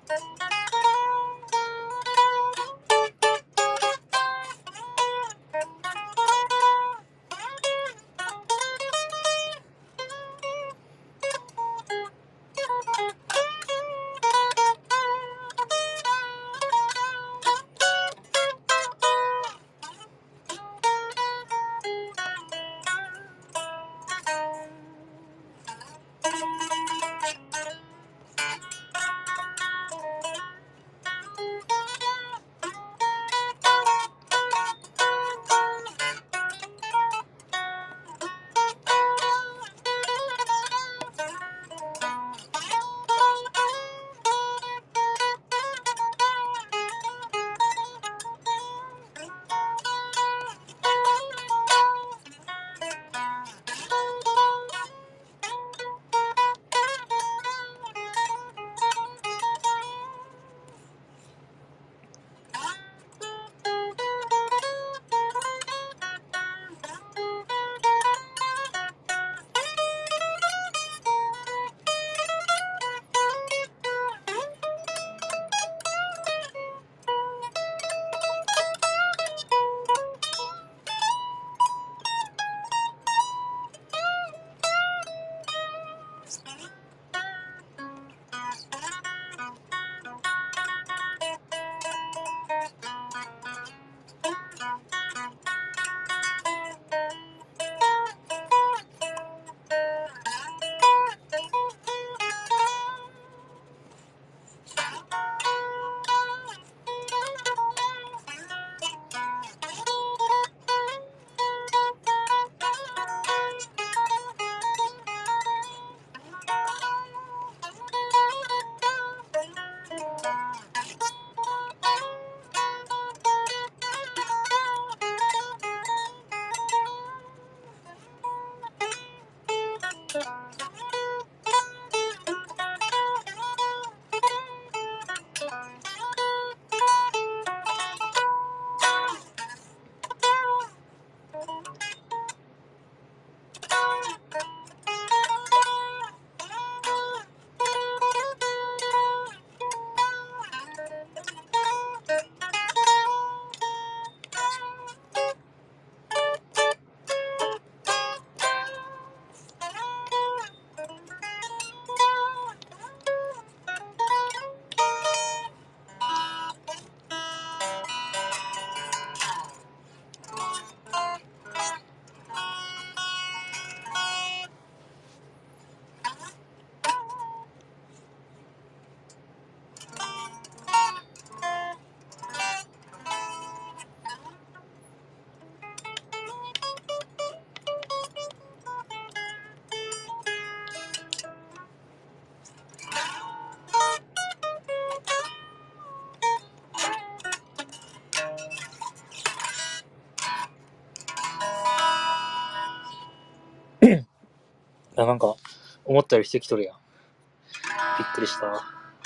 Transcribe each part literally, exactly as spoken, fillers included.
あ、なんか、思ったより人来とるやん。びっくりした。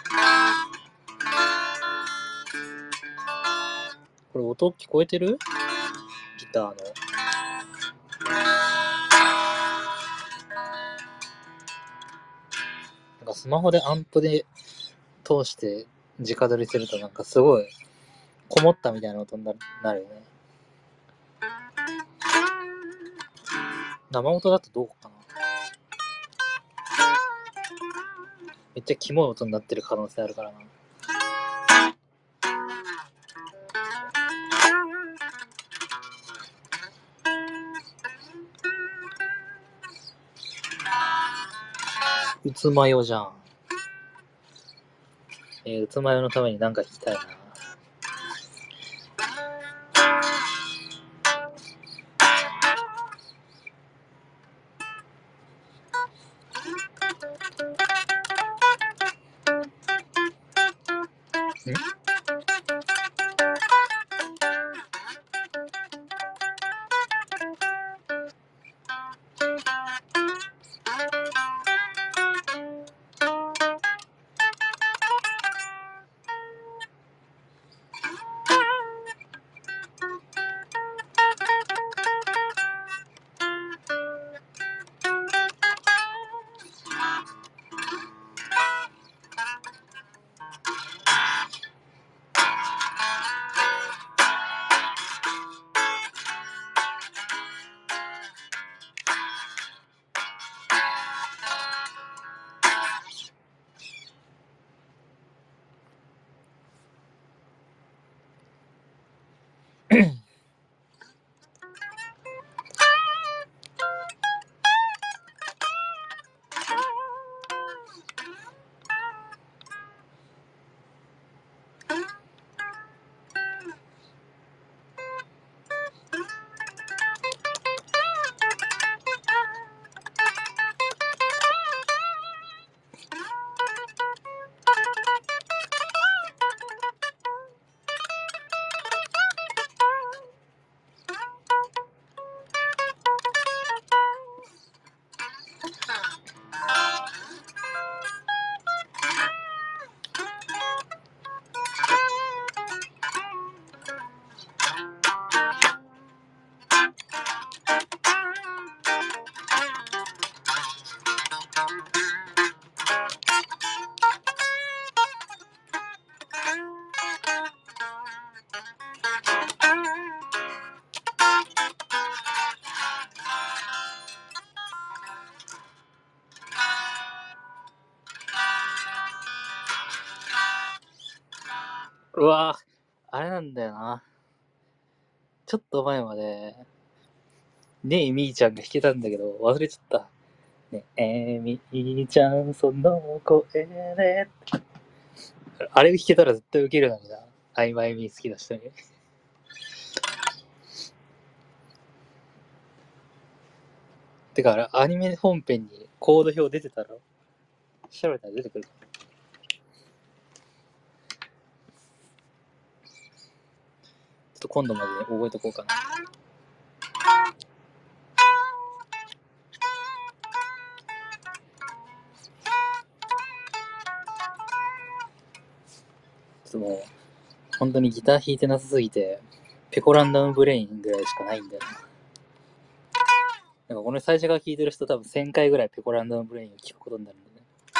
これ音聞こえてる？ギターの。なんかスマホでアンプで通して直撮りするとなんかすごいこもったみたいな音になるよね。生音だとどうかな。めっちゃキモい音になってる可能性あるからな。うつまよじゃん。えー、うつまよのためになんか弾きたいな。 うわぁ、あれなんだよな。ちょっと前まで、ねえみーちゃんが弾けたんだけど、忘れちゃった。ねえみーちゃん、その声で。あれ弾けたら絶対ウケるのにな。あいまいみ好きな人に。てか、あれ、アニメ本編にコード表出てたら、調べたら出てくる。ちょっと今度までに覚えとこうかな。ちょっともう、本当にギター弾いてなさすぎて、ペコランダムブレインぐらいしかないんだよな。なんかこの最初から聴いてる人多分せんかいぐらいペコランダムブレインを聴くことになるんだよね。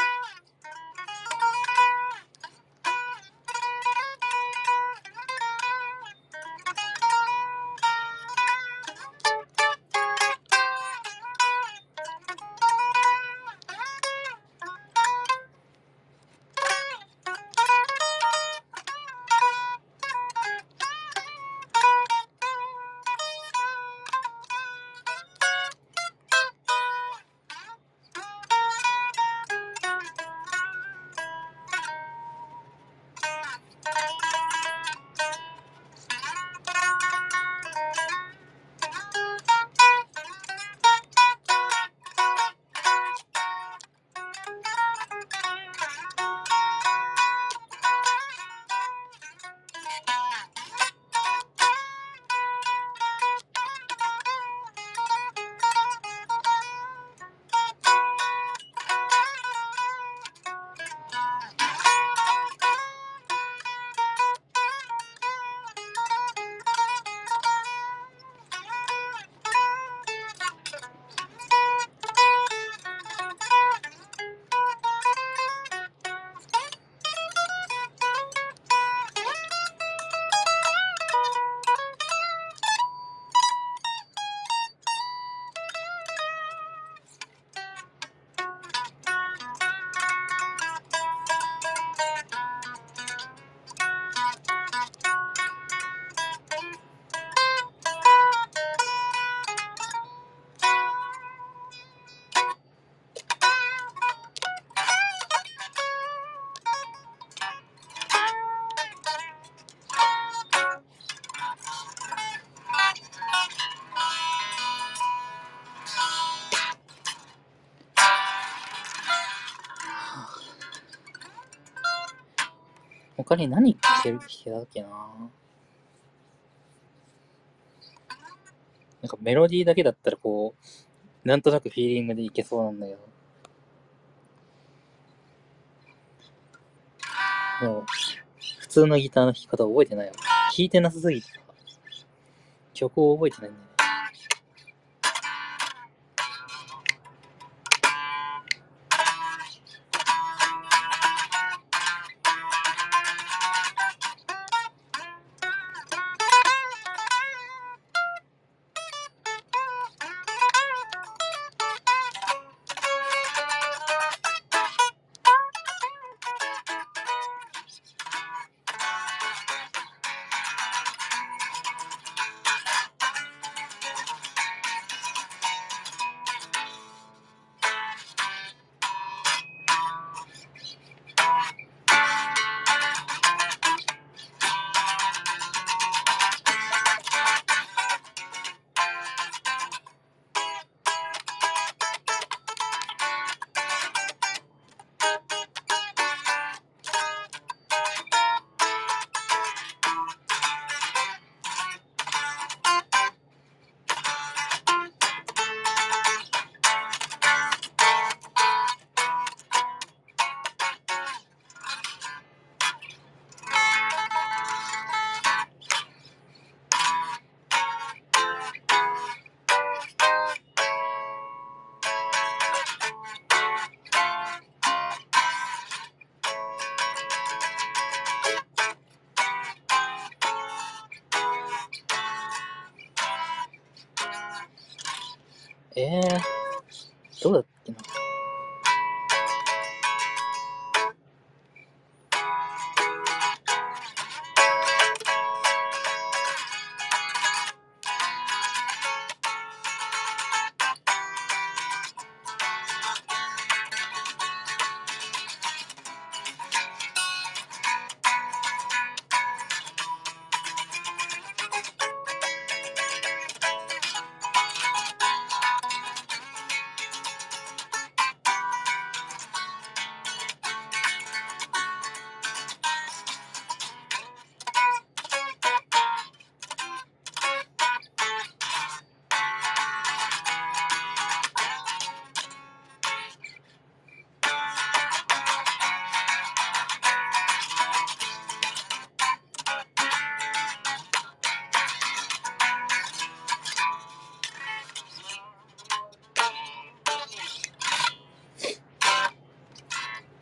他に何弾ける弾けたっけな。なんかメロディーだけだったらこう、なんとなくフィーリングでいけそうなんだけど。もう、普通のギターの弾き方覚えてないよ。弾いてなさすぎてさ、曲を覚えてないんだよね。えー、どうだっけな。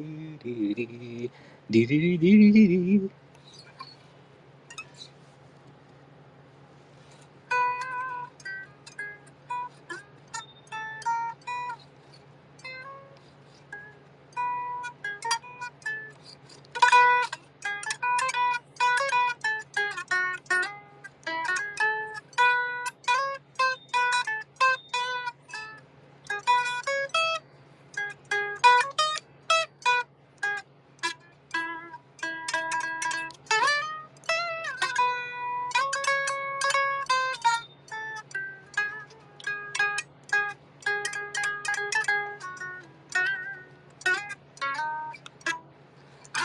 リリリリリリリリリ。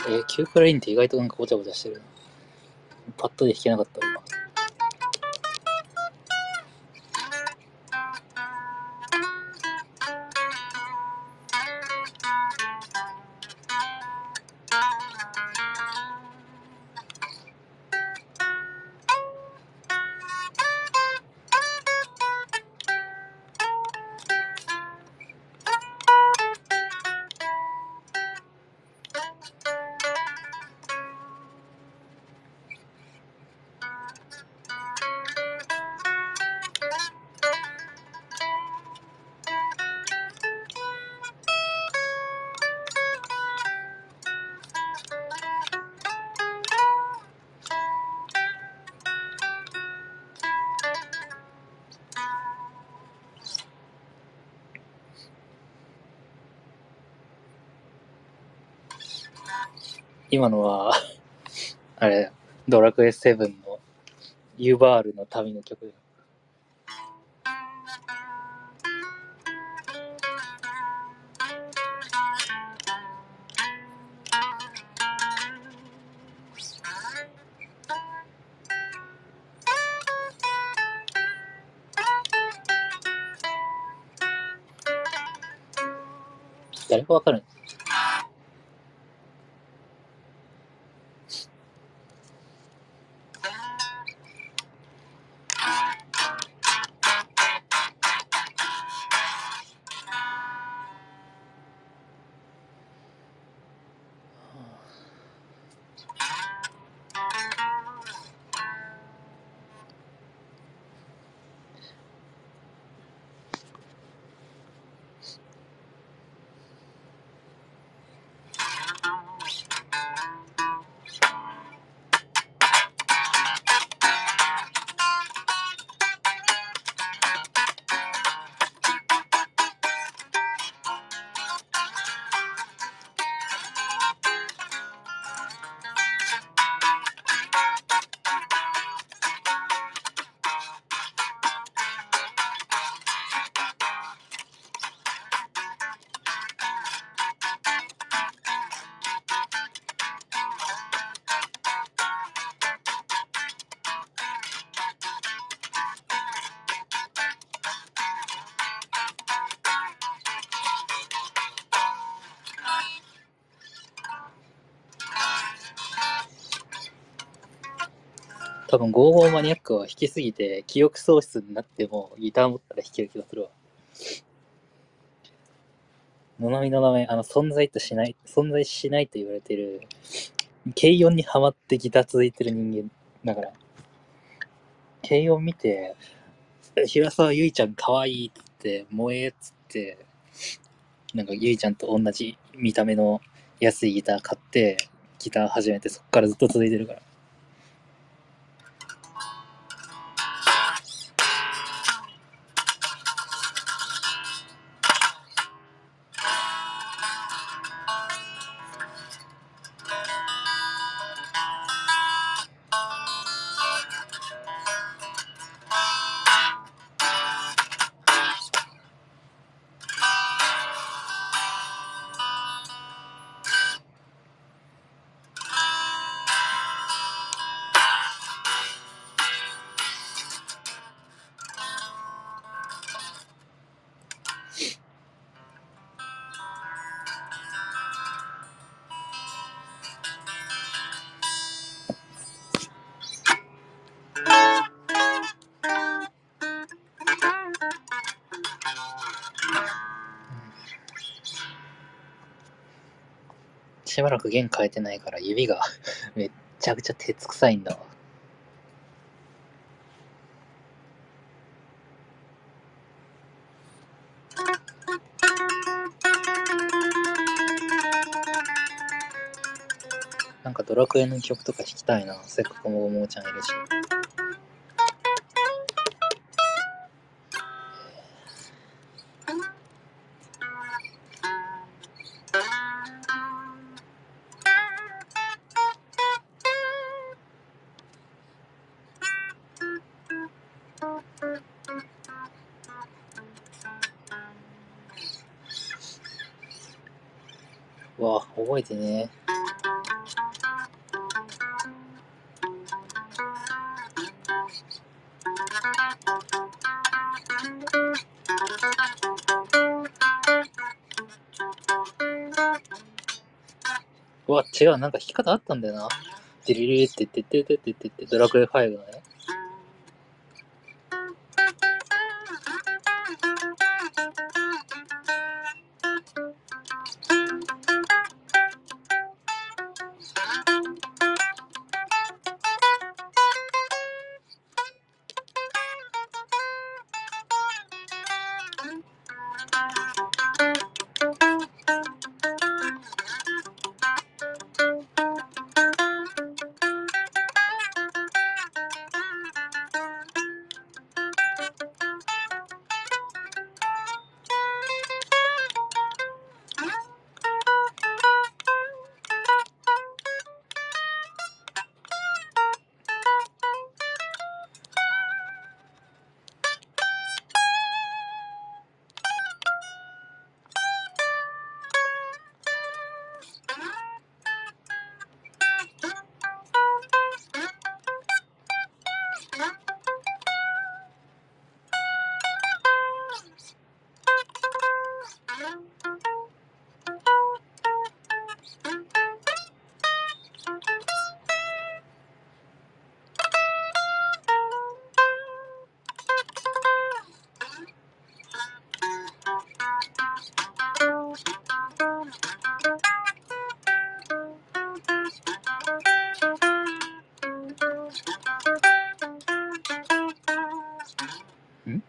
えー、キュークラリンって意外となんかごちゃごちゃしてるな。パッとで弾けなかった今。今のはあれドラクエセブンのユーバールの旅の曲。誰かわかる？多分ゴーゴーマニアックは弾きすぎて記憶喪失になってもギター持ったら弾ける気がするわ。のなみの名前、あの存在としない存在しないと言われてる軽音にハマってギター続いてる人間だから、軽音見て平沢ゆいちゃんかわいいっつって萌えっつってなんかゆいちゃんと同じ見た目の安いギター買ってギター始めて、そっからずっと続いてるから。しばらく弦変えてないから指がめっちゃくちゃ鉄臭いんだわ。なんかドラクエの曲とか弾きたいな。せっかくももちゃんいるし。うわ、覚えてね。 うわ、違う、なんか弾き方あったんだよな。デリリリってってってってってってってドラクエファイブのね。ん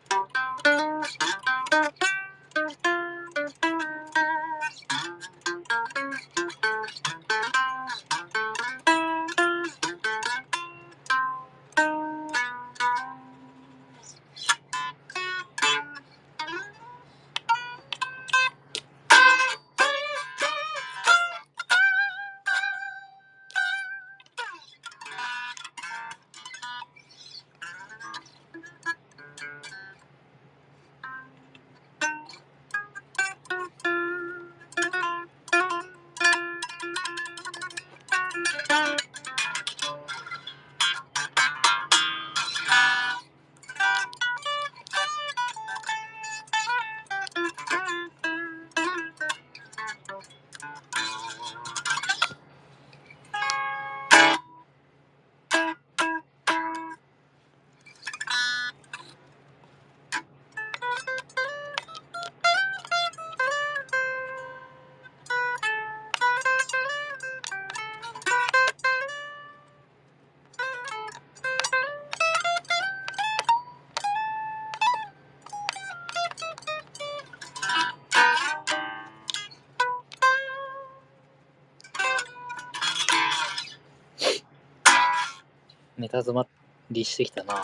ネタ詰まりしてきたな。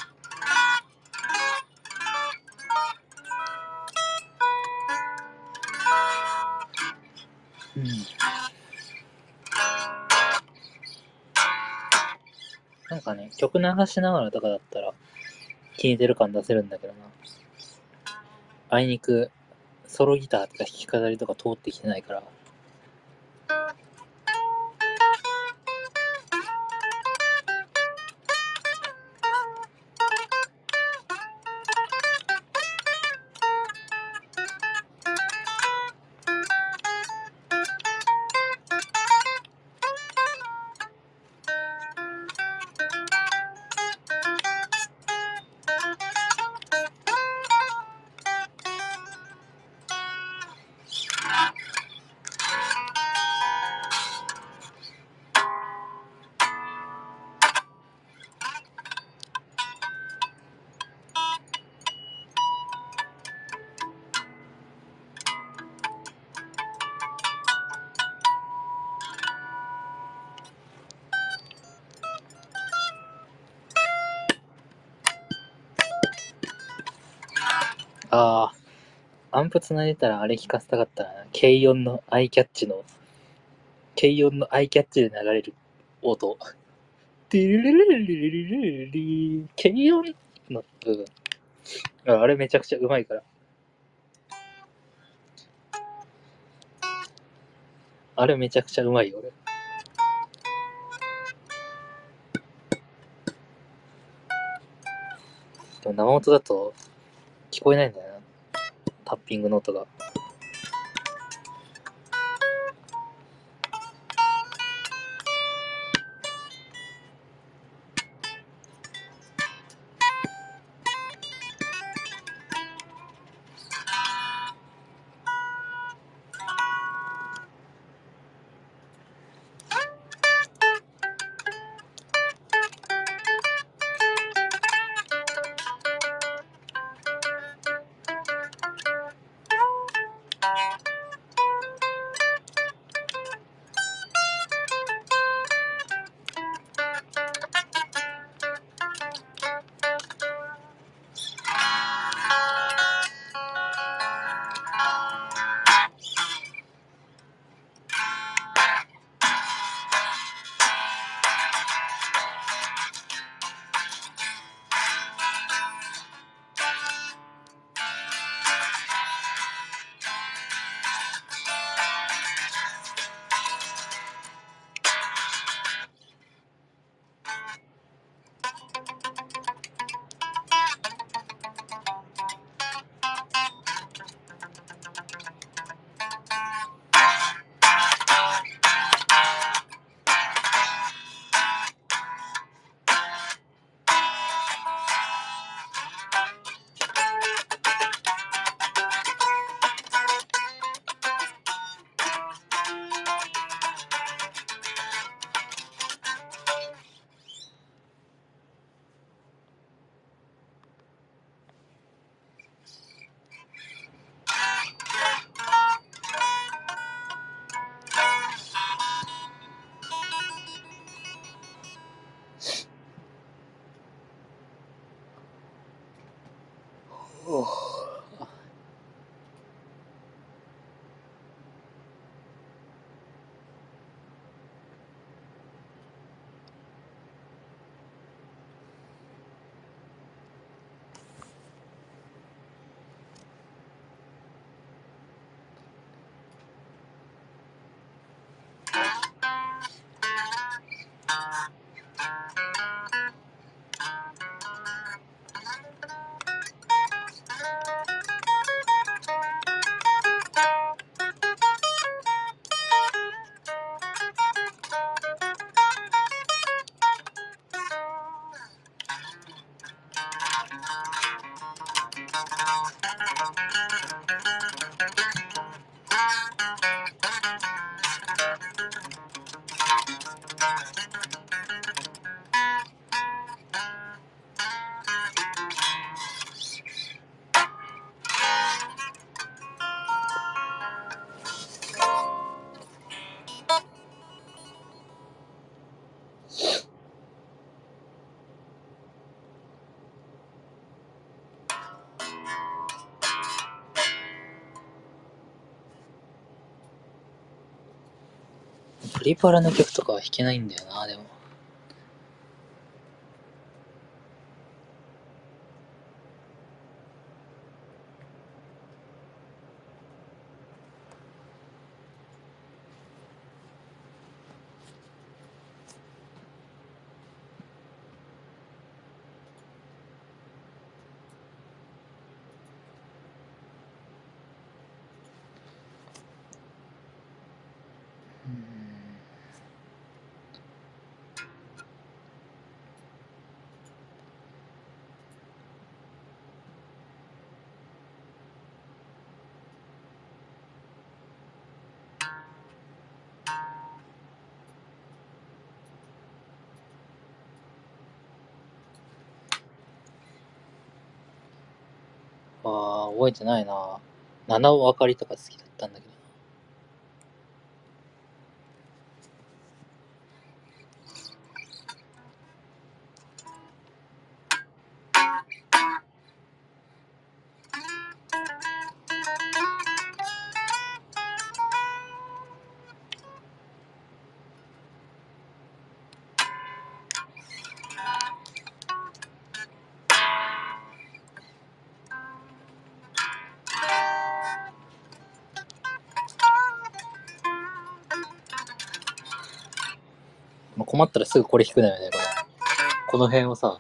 うん。なんかね、曲流しながらとかだったら気に出る感出せるんだけどな。あいにくソロギターとか弾き語りとか通ってきてないから。ああ、アンプ繋いでたらあれ聞かせたかったな。軽音のアイキャッチの、軽音のアイキャッチで流れる音。ディルルルルルルルルル軽音の部分。ああれめちゃくちゃうまいから。あれめちゃくちゃうまいよ、俺。でも生音だと聞こえないんだよな。タッピングの音が。 リパラの曲とかは弾けないんだよな、でも。ああ、覚えてないな。七尾あかりとか好きだったんだけど。まあ、困ったらすぐこれ弾くのよね、これ。この辺をさ。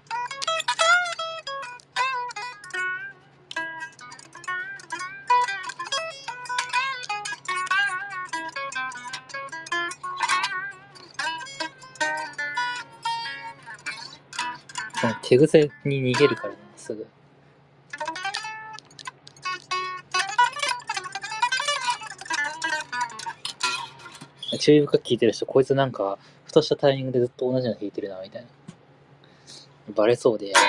手癖に逃げるからな、すぐ。注意深く聞いてる人、こいつなんか、ふとしたタイミングでずっと同じの弾いてるな、みたいな。バレそうでやる。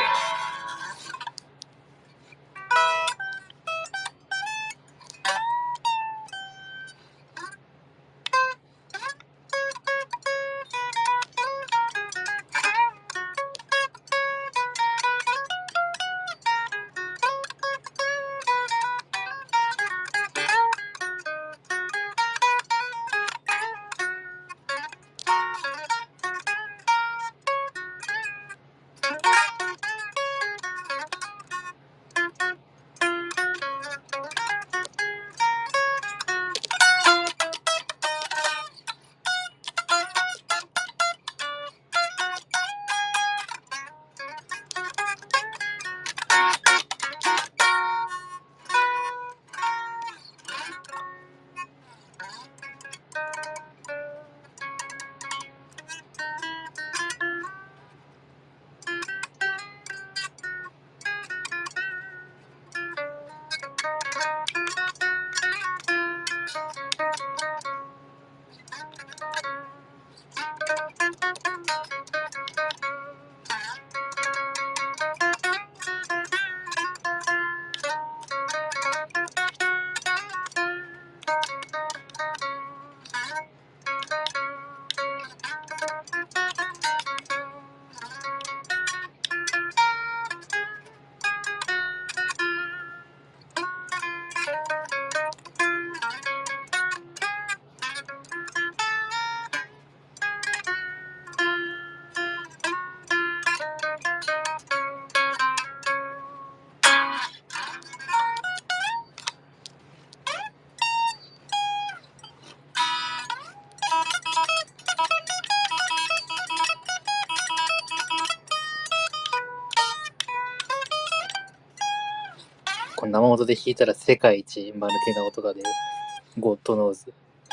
これ生音で弾いたら世界一マルティな音が出る。ゴッドノーズ。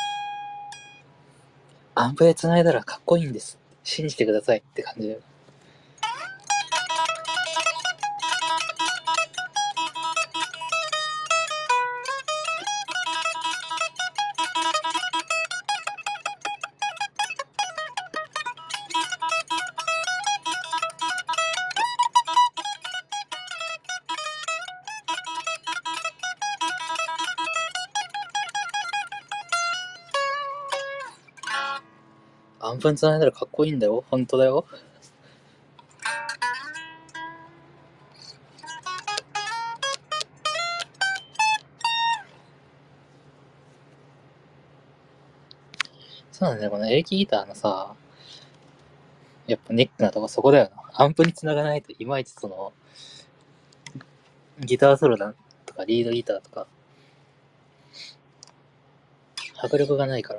アンプで繋いだらかっこいいんです。信じてくださいって感じだよ。アンプに繋いだらかっこいいんだよ。ほんとだよ。 そうなんだよ、このエレキギターのさ、やっぱネックなとこそこだよな。アンプに繋がないといまいちその、ギターソロだとかリードギターとか、迫力がないから。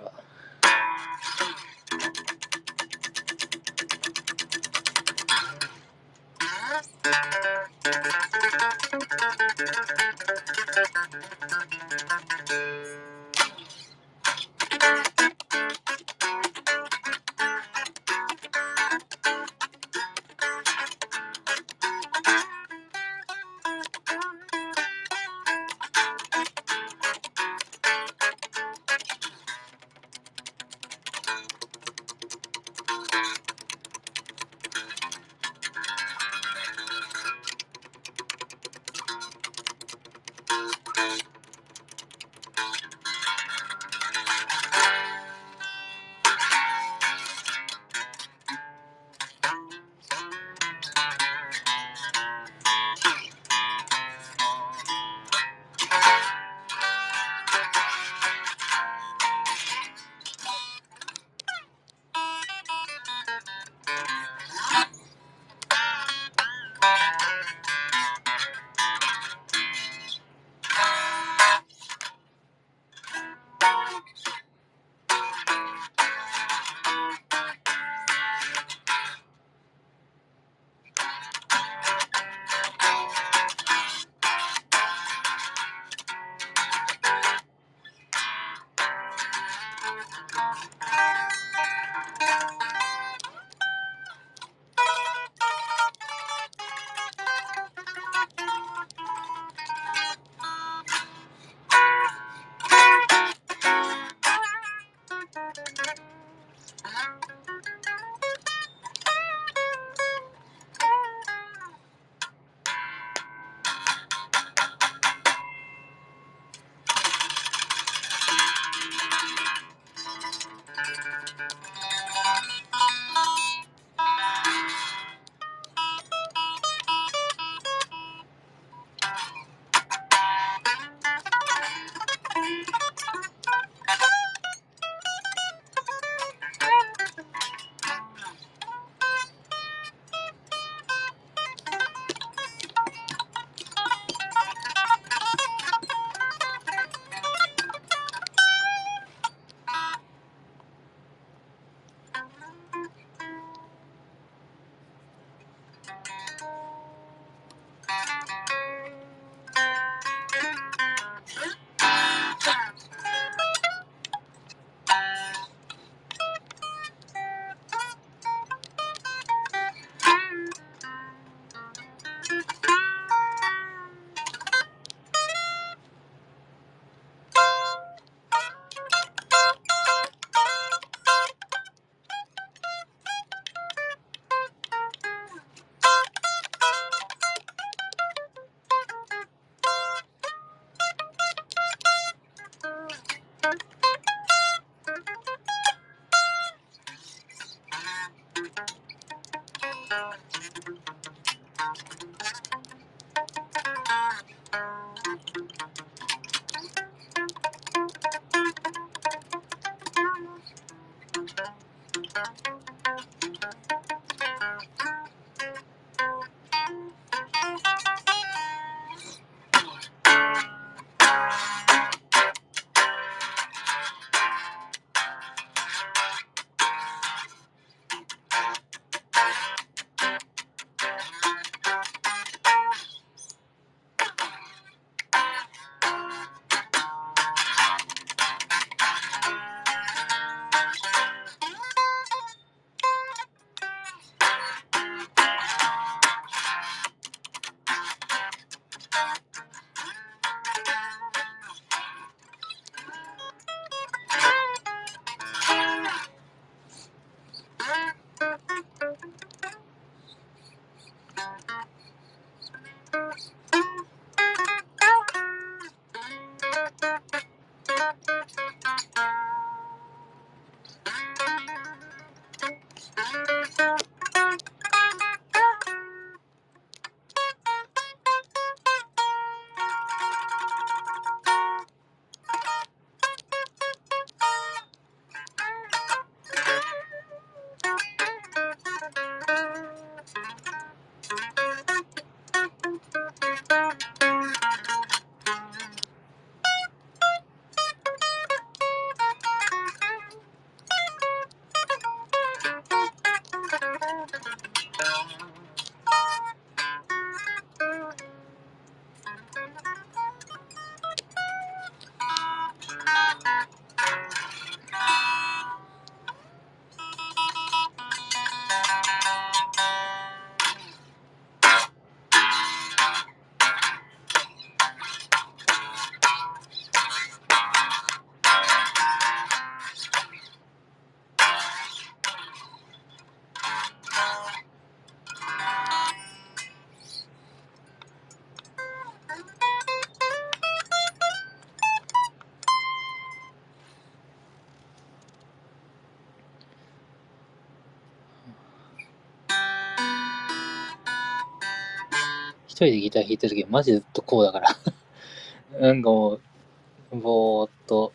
一人でギター弾いてる時マジずっとこうだからなんかもうぼーっと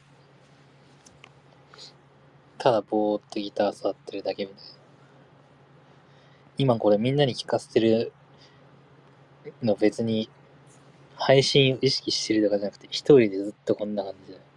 ただぼーっとギター触ってるだけみたいな。今これみんなに聞かせてるの別に配信を意識してるとかじゃなくて一人でずっとこんな感じで。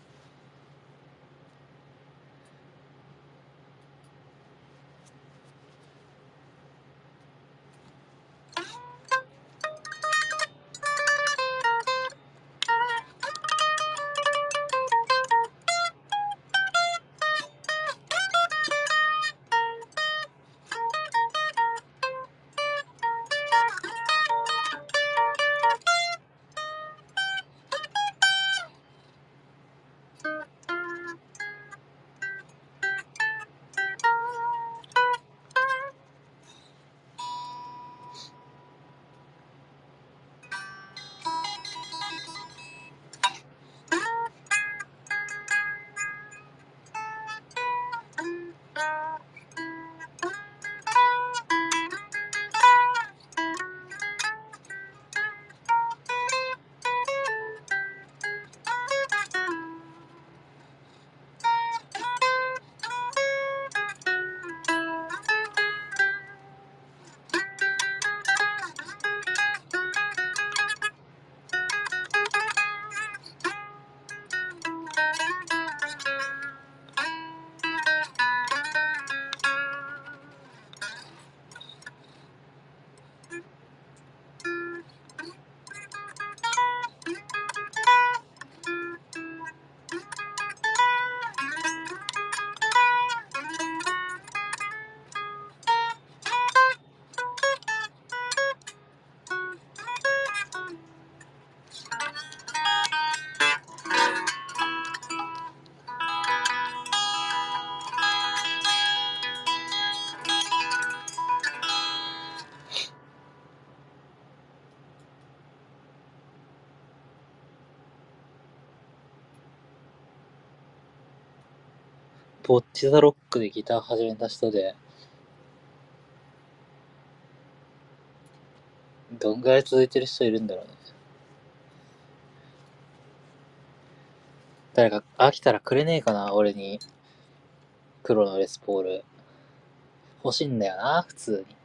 ボッチザロックでギター始めた人で、どんぐらい続いてる人いるんだろうね。誰か飽きたらくれねえかな、俺に。黒のレスポール。欲しいんだよな、普通に。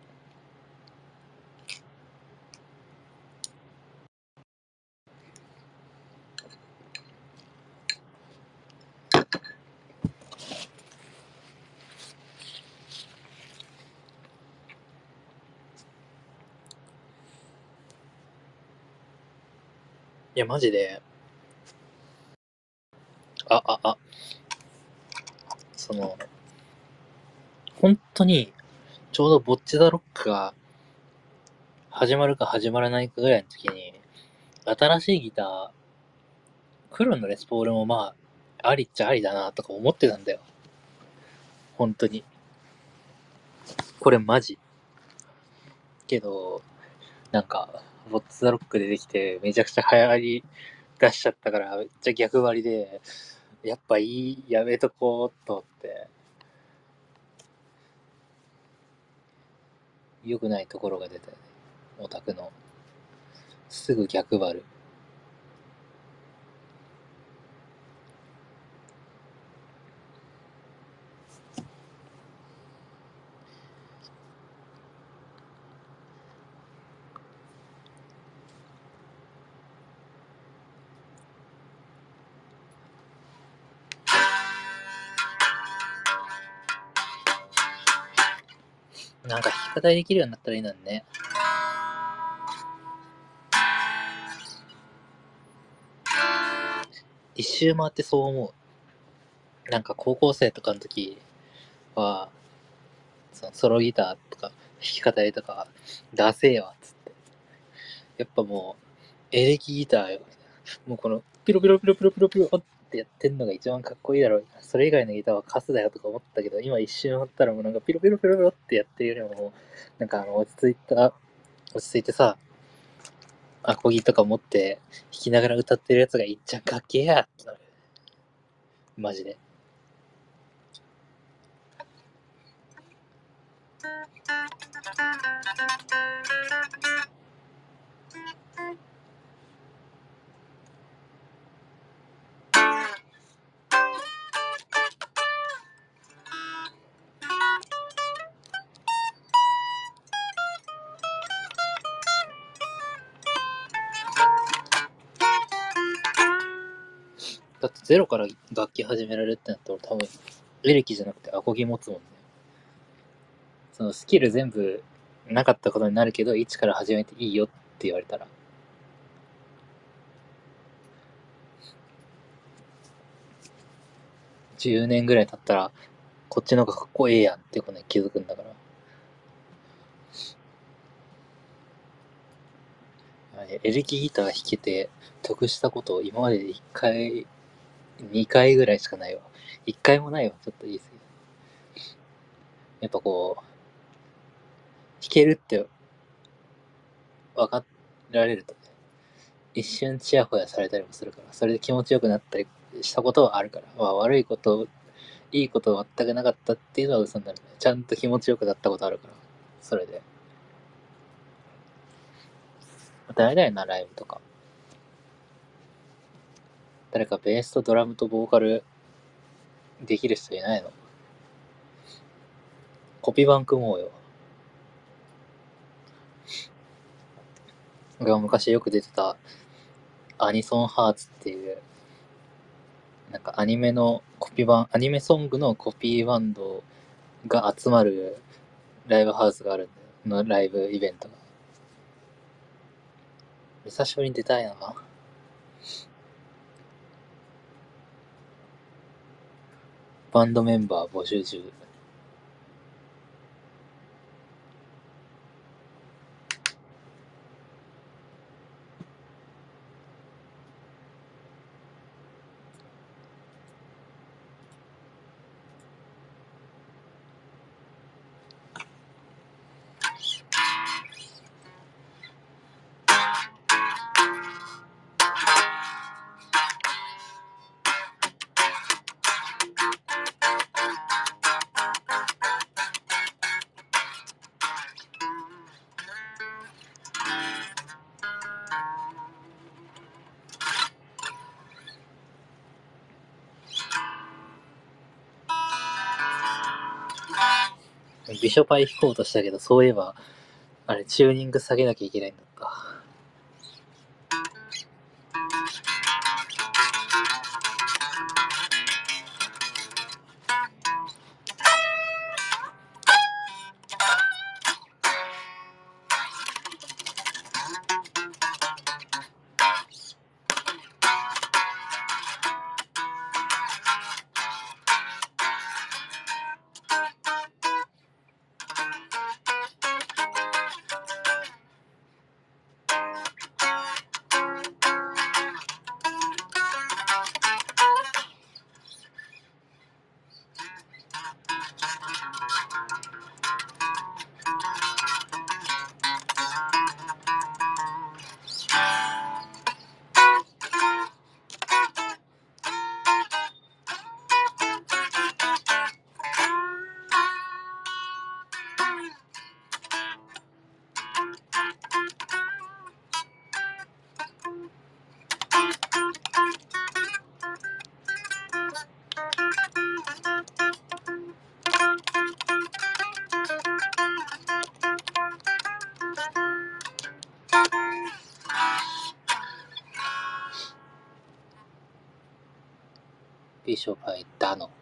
いや、マジで、あ、あ、あ、その、本当に、ちょうどボッチザロックが始まるか始まらないかぐらいの時に、新しいギター、黒のレスポールもまあ、ありっちゃありだなとか思ってたんだよ。本当に。これマジ。けど、なんか、ボッチザロックでできて、めちゃくちゃ流行り出しちゃったから、めっちゃ逆張りで、やっぱいい、やめとこうと思って、良くないところが出たよね。オタクの。すぐ逆張る。なんか弾き語りできるようになったらいいのにね。一周回ってそう思う。なんか高校生とかの時は、そのソロギターとか弾き語りとか、ダセーわっつって。やっぱもう、エレキギターよ。もうこの、ピロピロピロピロピロピロってやってんのが一番かっこいいだろう。それ以外のギターはカスだよとか思ったけど、今一瞬回ったらもうなんかピロピロピロピロってやってるよりも、なんかあの、落ち着いた、落ち着いてさ、アコギとか持って弾きながら歌ってるやつがいっちゃんかっけえやってなる。マジで。 ゼロから楽器始められるってなったら多分エレキじゃなくてアコギ持つもんね。そのスキル全部なかったことになるけど一から始めていいよって言われたら、じゅうねんぐらい経ったらこっちの方がかっこええやんってことに気づくんだから。エレキギター弾けて得したことを今まででいっかいにかいぐらいしかないわ。いっかいもないわ。ちょっと言い過ぎ。やっぱこう弾けるって分かられると、ね、一瞬チヤホヤされたりもするから、それで気持ちよくなったりしたことはあるから、まあ、悪いこといいことは全くなかったっていうのは嘘になるね。ちゃんと気持ちよくなったことあるから、それで。誰だよな、ライブとか。誰かベースとドラムとボーカルできる人いないの？コピーバン組もうよ。俺が昔よく出てたアニソンハーツっていう、なんかアニメのコピーバン、アニメソングのコピーバンドが集まるライブハウスがあるんだよ。のライブイベントが。久しぶりに出たいな。バンドメンバー募集中。ビショパイ弾こうとしたけど、そういえば、あれ、チューニング下げなきゃいけないんだった。ビショパイだの。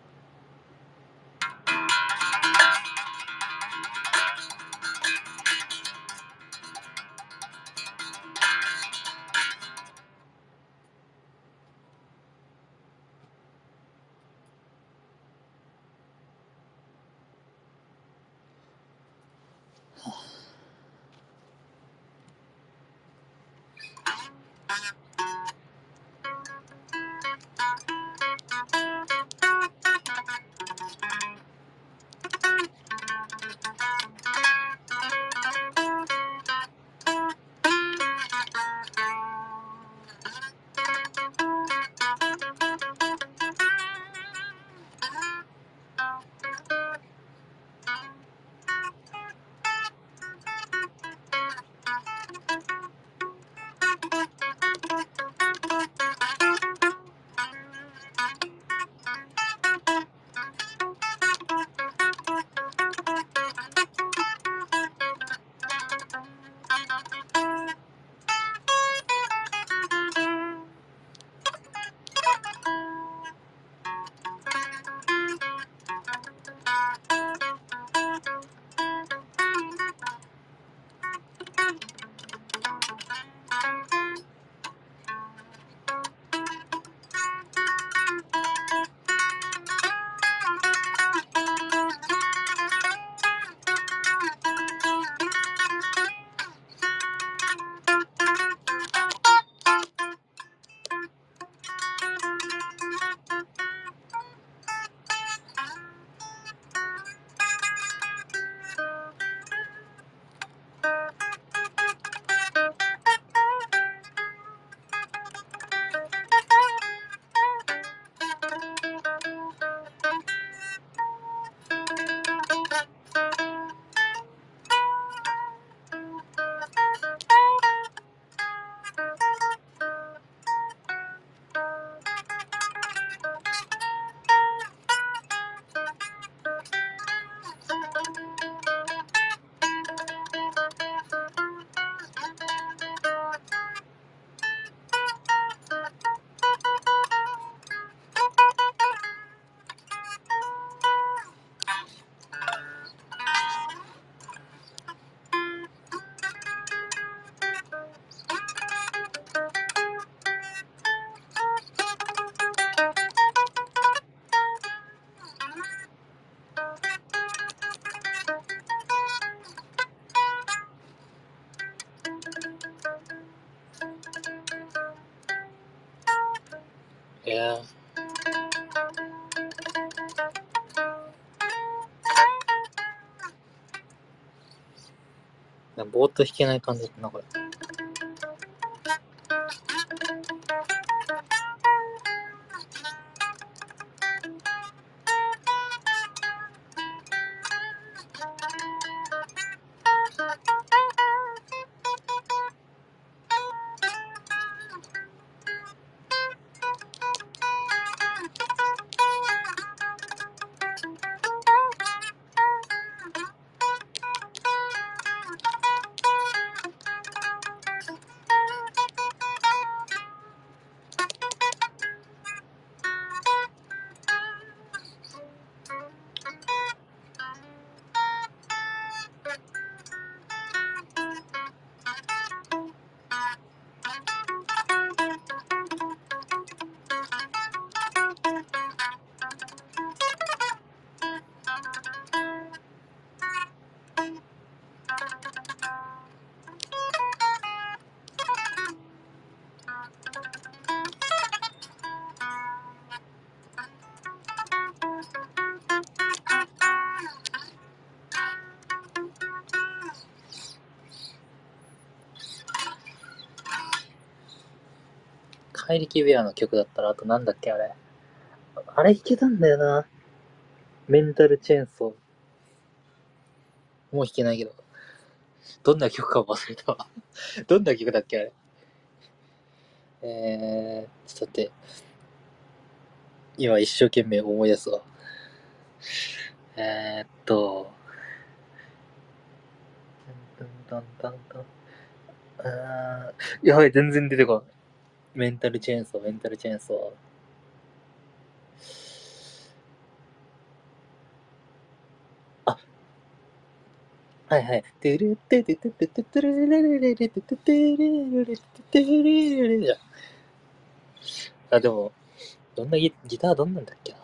いやーぼーっと弾けない感じだったなこれ。怪力ウェアの曲だったら、あとなんだっけあれ。あれ弾けたんだよな。メンタルチェーンソー。もう弾けないけど。どんな曲か忘れたわ。どんな曲だっけあれ。えー、ちょっと待って。今一生懸命思い出すわ。えーっと。だんだんだんだん。あー、やばい、全然出てこない。メンタルチェーンソー、メンタルチェーンソー。あ、はいはい。トゥルテテテテテテレレレレレテテテレレレテテレレレじゃん。あ、でも、どんなギギターどんなんだっけな。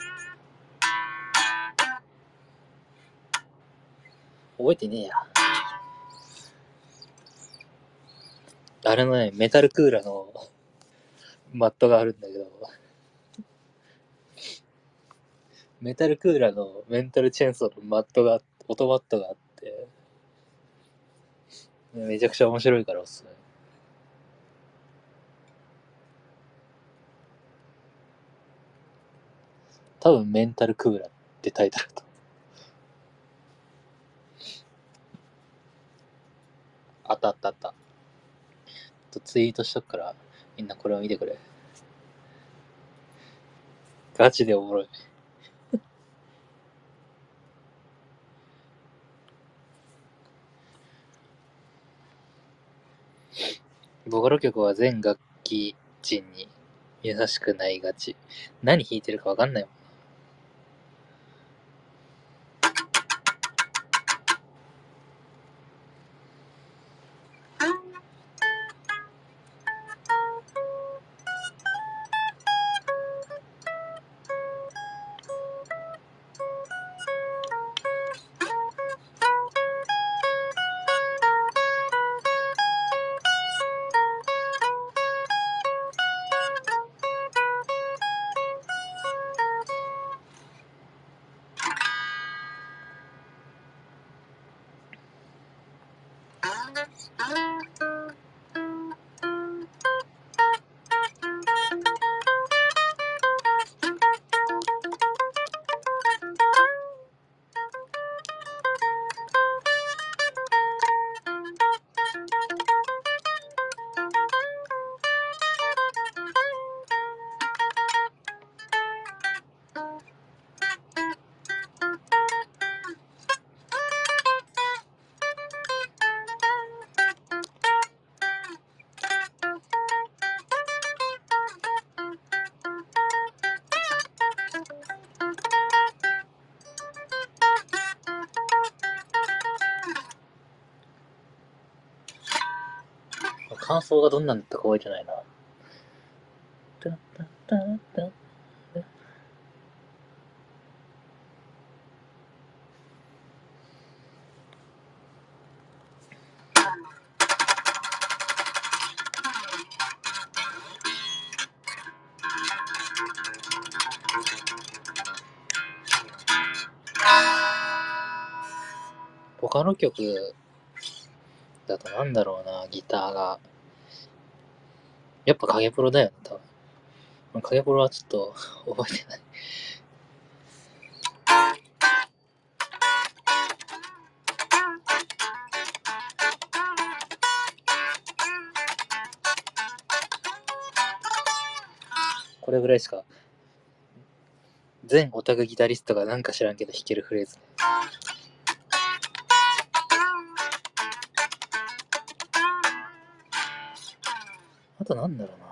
覚えてねえや。あれのね、メタルクーラーのマットがあるんだけど、メタルクーラーのメンタルチェーンソーのマットが、オトマットがあって、めちゃくちゃ面白いからおすすめ。多分メンタルクーラーってタイトルだと。あったあったあった。とツイートしとくから、みんなこれを見てくれ。ガチでおもろい。ボカロ曲は全楽器人に優しくないがち。何弾いてるかわかんないもん。感想がどんなんだったか覚えてないな。 他の曲だとなんだろうな、ギターが。やっぱ影プロだよね、多分。影プロはちょっと覚えてない。これぐらいしか。全オタクギタリストがなんか知らんけど弾けるフレーズ。あとなんだろうな。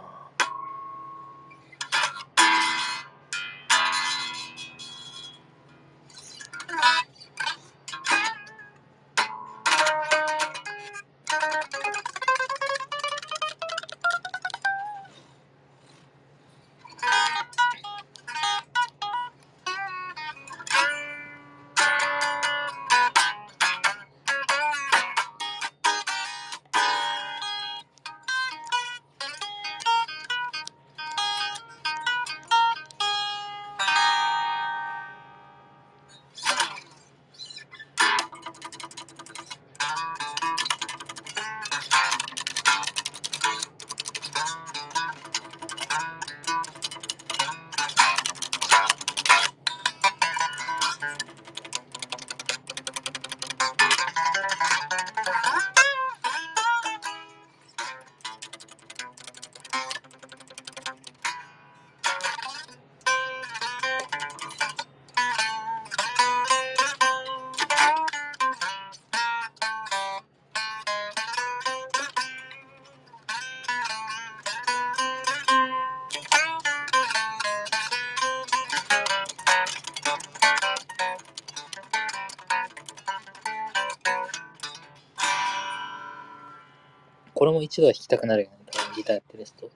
これも一度は弾きたくなるよね、多分ギターやってる人。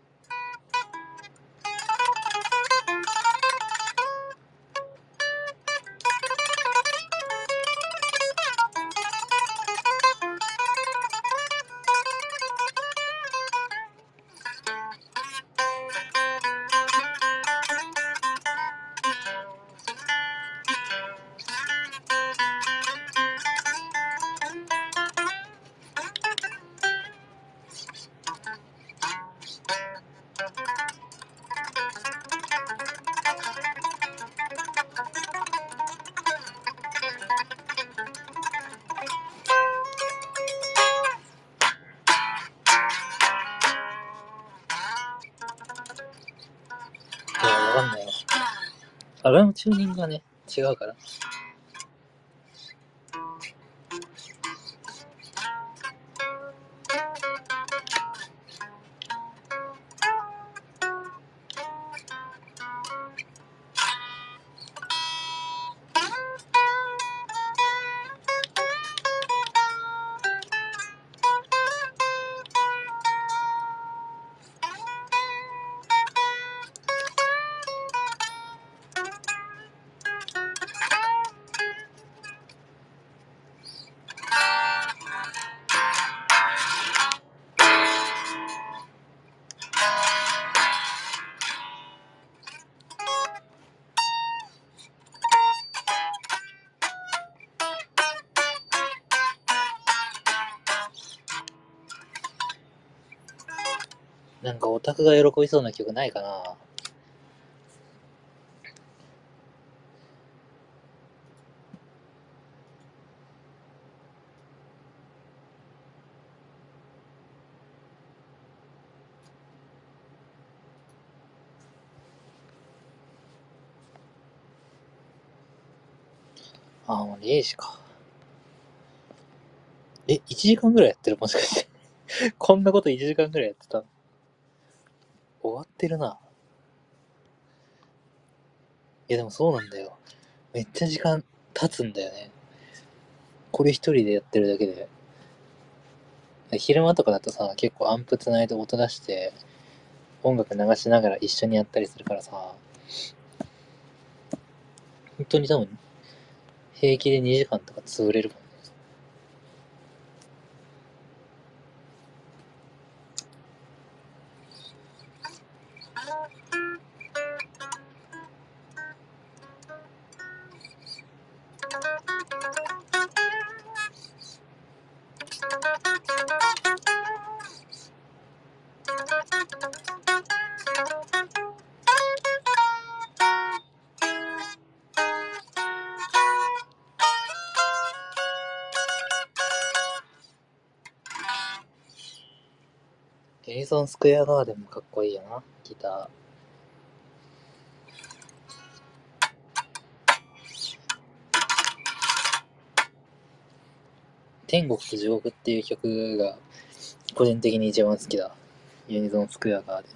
いや、わかんないわ。あれもチューニングがね、違うから。なんかオタクが喜びそうな曲ないかな。あ、もうれいじか。え、いちじかんぐらいやってるもしかして。こんなこといちじかんぐらいやってた。終わってるな。いやでもそうなんだよ。めっちゃ時間経つんだよね。これ一人でやってるだけで。昼間とかだとさ、結構アンプつないで音出して、音楽流しながら一緒にやったりするからさ、本当に多分、平気でにじかんとか潰れるもんね。 ジェイソンスクエアガーデンもかっこいいよな、ギター。天国と地獄っていう曲が個人的に一番好きだ。ユニゾンスクエアガーデン。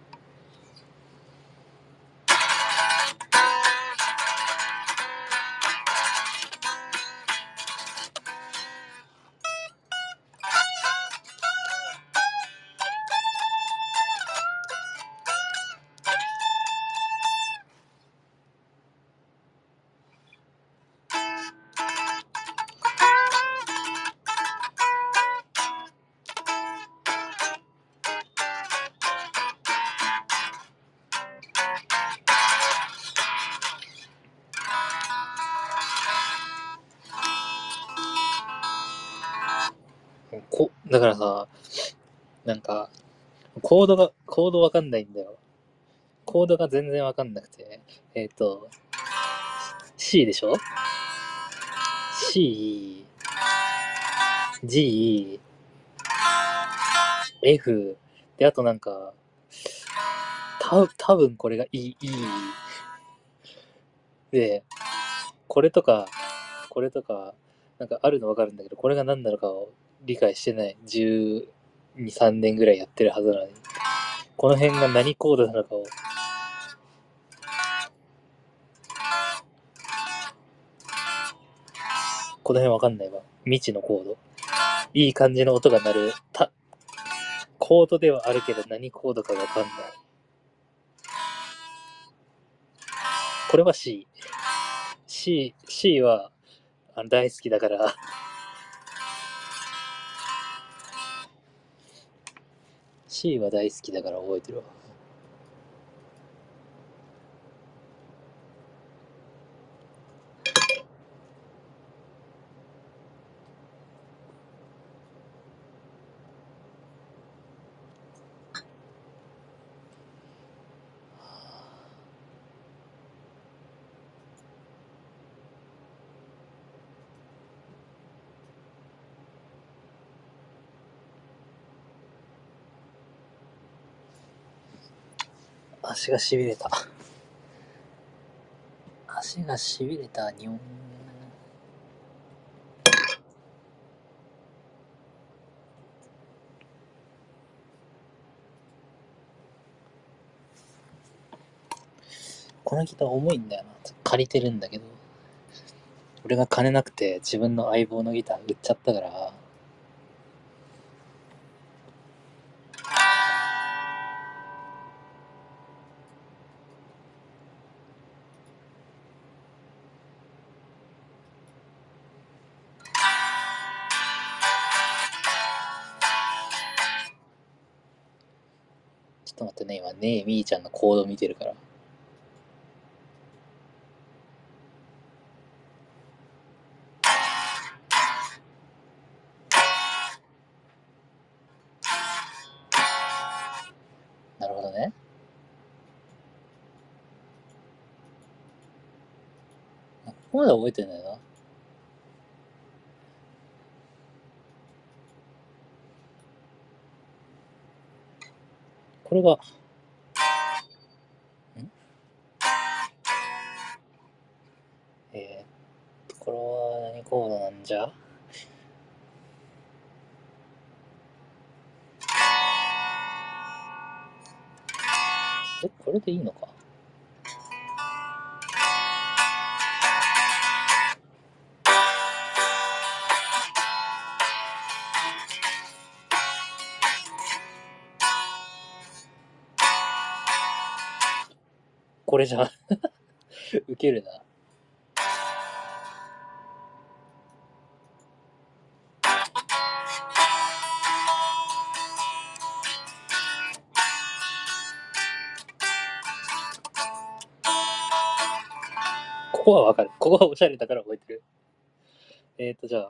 こだからさ、なんかコードがコードわかんないんだよ。コードが全然わかんなくて、えっ、ー、と C でしょ ?C、G、F で、あとなんかた多分これが E、E で、これとかこれとかなんかあるのわかるんだけど、これが何なのかを理解してない。じゅうに、さんねんぐらいやってるはずなのに、この辺が何コードなのかを。この辺わかんないわ。未知のコード。いい感じの音が鳴る。た、コードではあるけど何コードかわかんない。これは C。C、C はあの大好きだから。C は大好きだから覚えてるわ。足がしびれた。足がしびれたにょん。このギター重いんだよな。借りてるんだけど、俺が金なくて自分の相棒のギター売っちゃったから。ちょっと待ってね、今ねえみーちゃんのコード見てるから。なるほどね。ここまで覚えてんだよな。これが、んえー、これは何コードなんじゃ。え、これでいいのか。これじゃん。ウケるな。ここはわかる。ここはおしゃれだから覚えてる。えーと、じゃあ、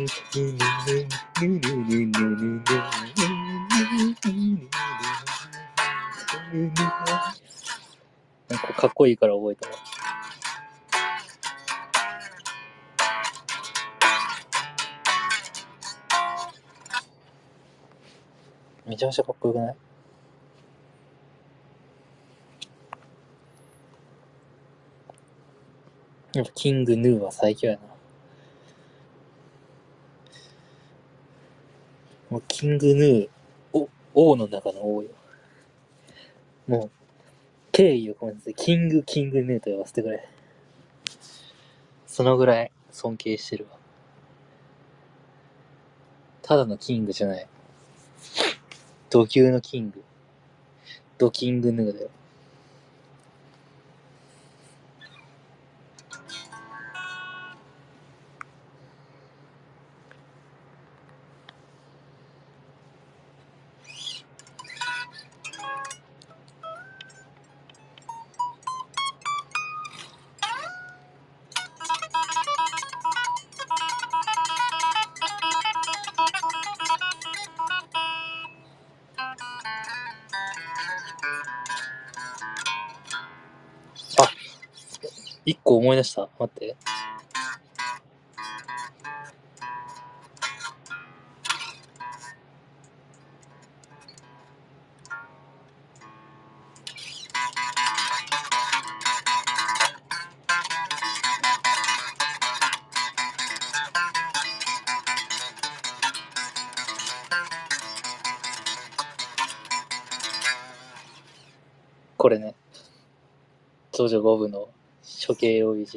なんかかっこいいから覚えたわ。めちゃめちゃかっこよくない？やっぱキングヌーは最強やな。もうキングヌー、お王の中の王よ。もう敬意を込めてキングキングヌーと呼ばせてくれ。そのぐらい尊敬してるわ。ただのキングじゃない。ド級のキング。ドキングヌーだよ。あ、一個思い出した。待って。これね。ジョジョご部の処刑用意地。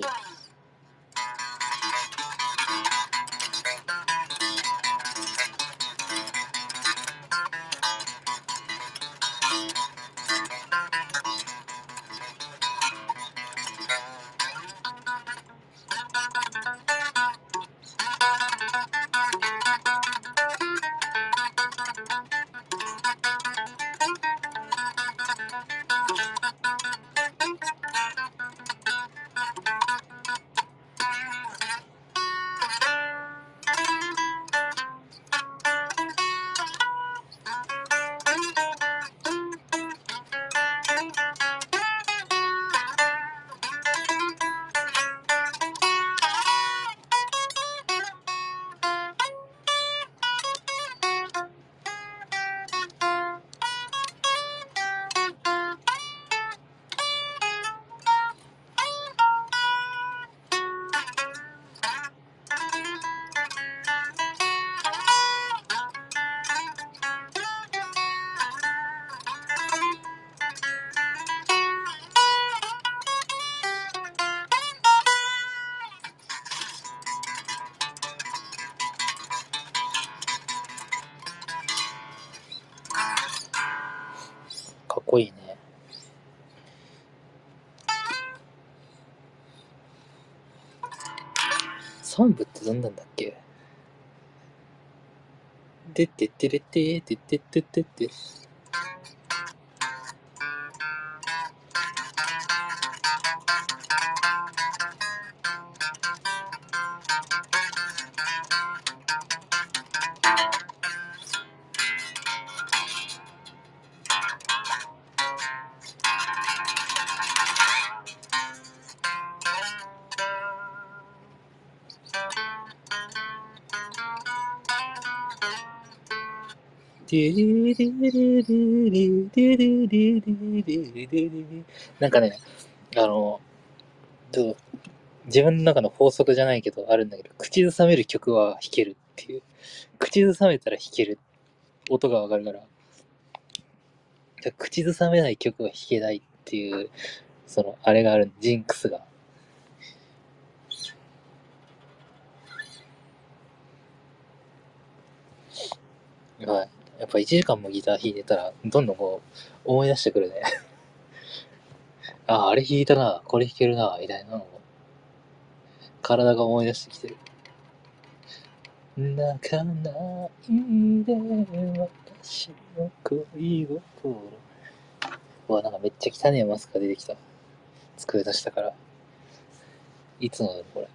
かっこいいね。三部ってどんなんだっけ？でってってれってってってってってって。なんかね、あの、ちょっと自分の中の法則じゃないけどあるんだけど、口ずさめる曲は弾けるっていう。口ずさめたら弾ける。音がわかるから。口ずさめない曲は弾けないっていう、その、あれがある、ジンクスが。はい。やっぱいちじかんもギター弾いてたら、どんどんこう、思い出してくるね。ああ、あれ弾いたな、これ弾けるな、みたいなのを、体が思い出してきてる。泣かないで、私の恋心。うわ、なんかめっちゃ汚ねえマスクが出てきた。机出したから。いつのだろ、これ。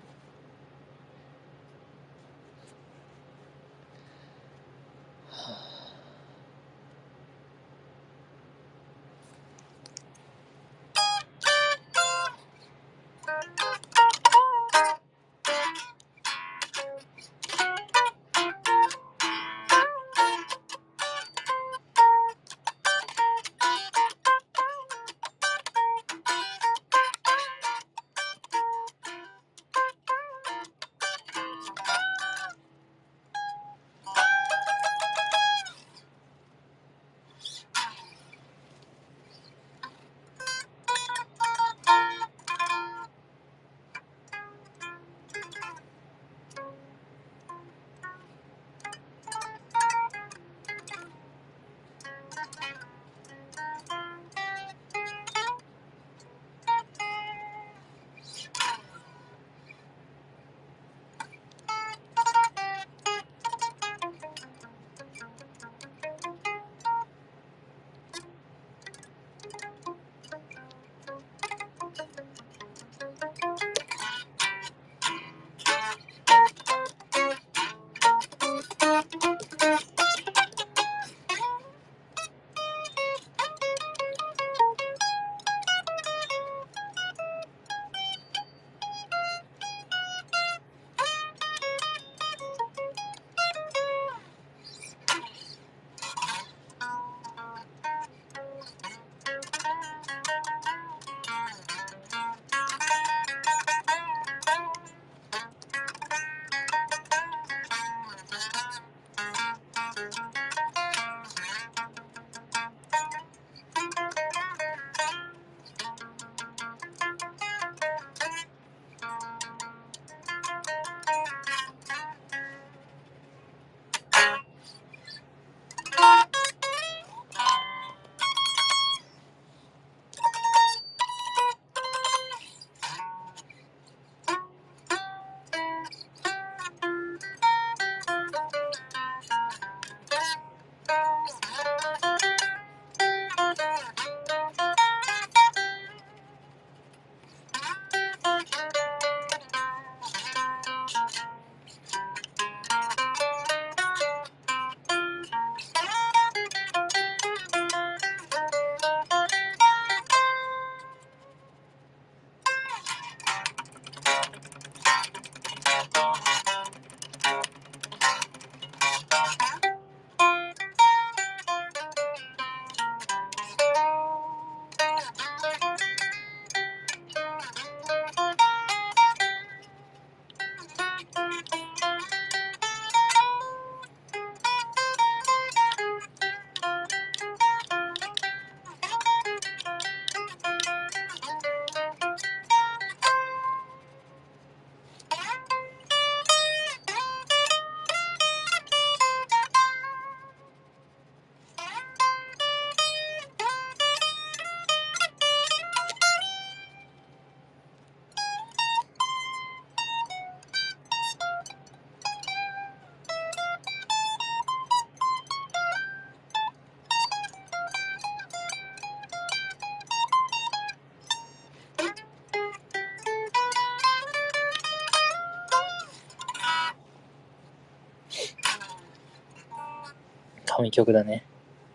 神曲だね。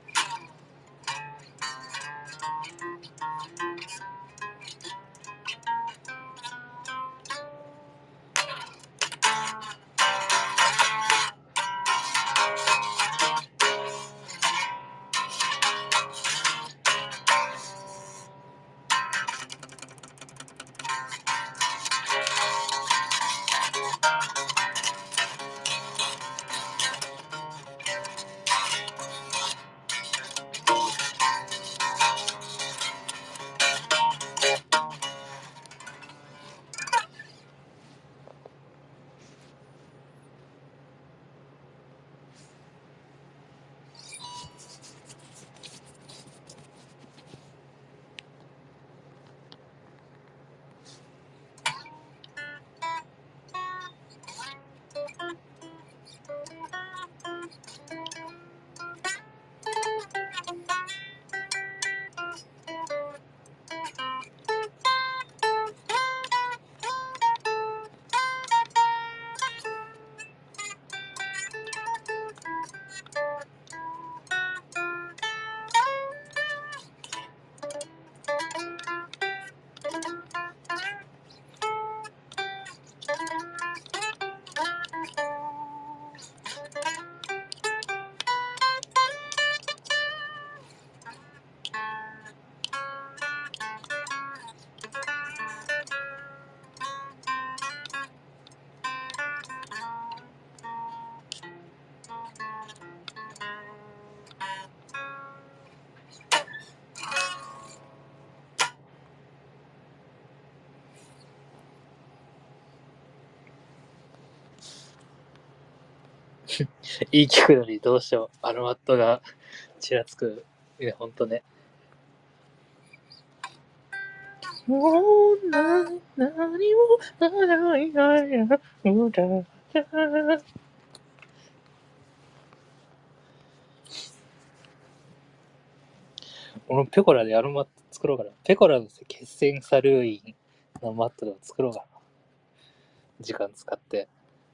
いい曲なのにどうしよう。アルマットがちらつく。いや、ほんとね。もうな、何もないないや、無駄だ。俺ペコラでアルマット作ろうかな。ペコラの決戦サルーインのマットを作ろうかな。時間使って。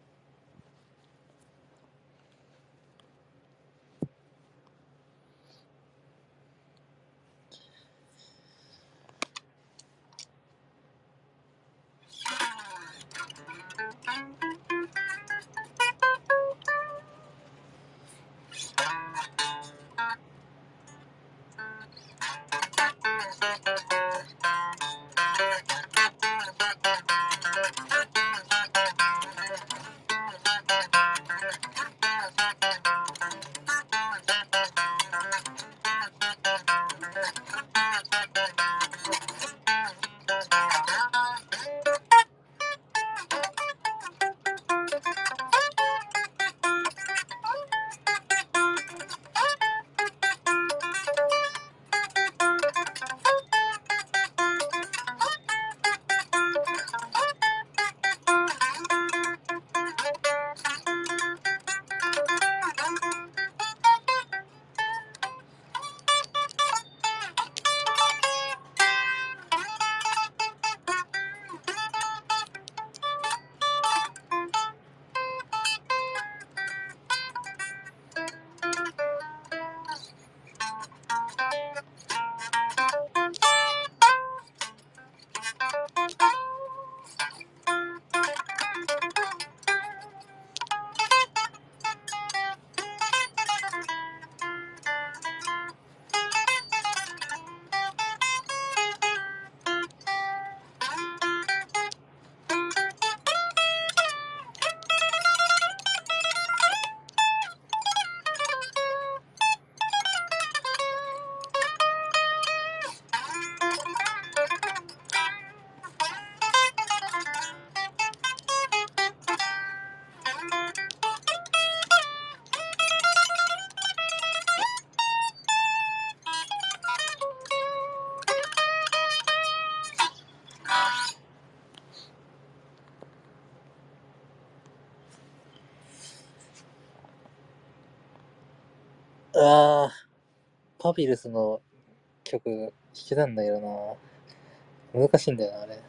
ああ、パピルスの曲弾けたんだけどな。難しいんだよな、あれ。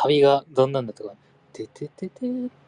サビがどんなんだったか。てててて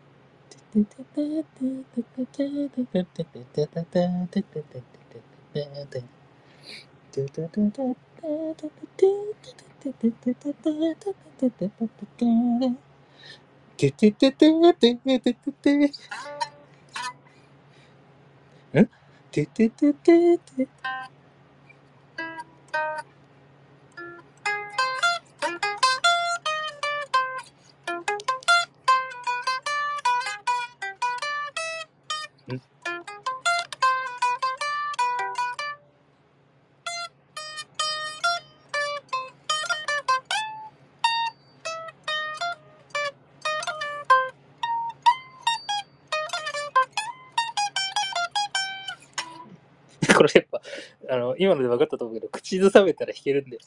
これやっぱ、あの、今ので分かったと思うけど、口ずさめたら弾けるんだよ。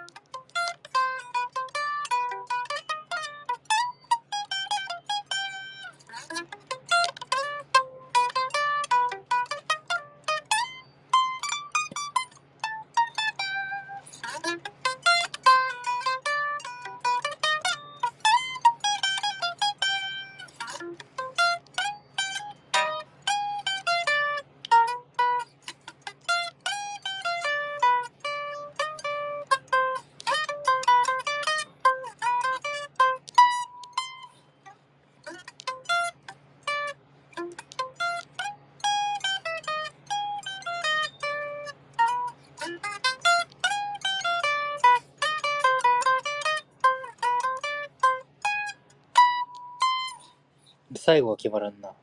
最後は決まらんな。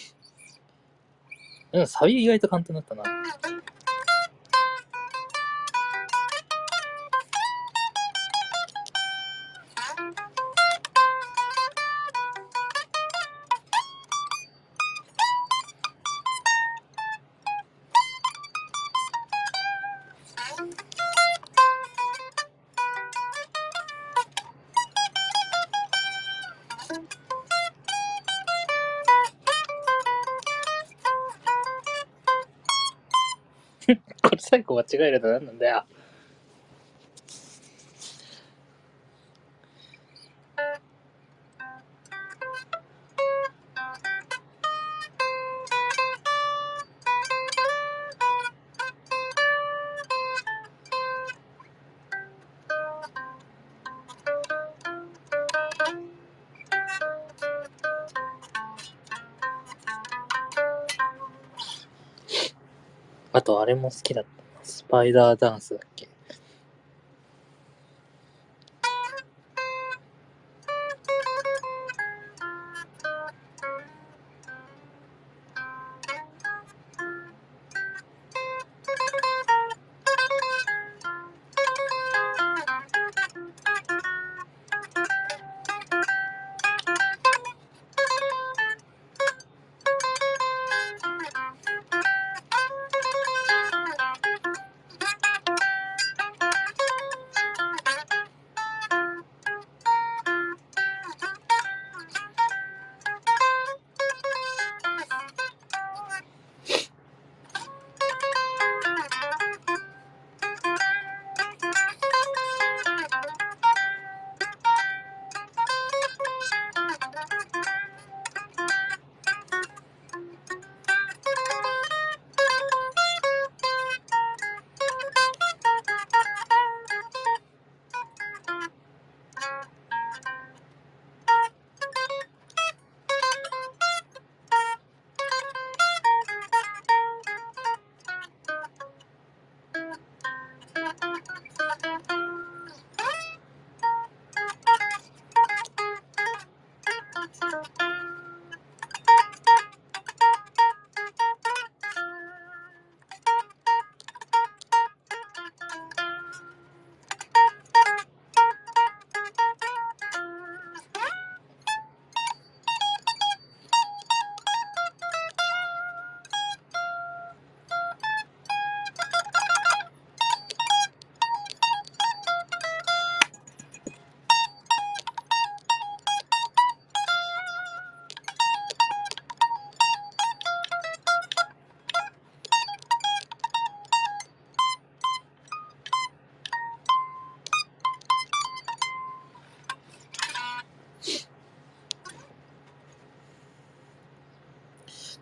うん、サビ意外と簡単だったな。これ最後間違えると何なんだよ。あとあれも好きだった。スパイダーダンスだっけ。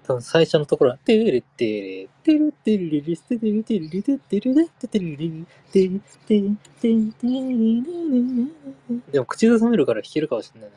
多分最初のところは、てれってれ、てるてるれれ、てるてるれてってるれ、ててるれ、てててててでも口ずさめるから弾けるかもしれないね。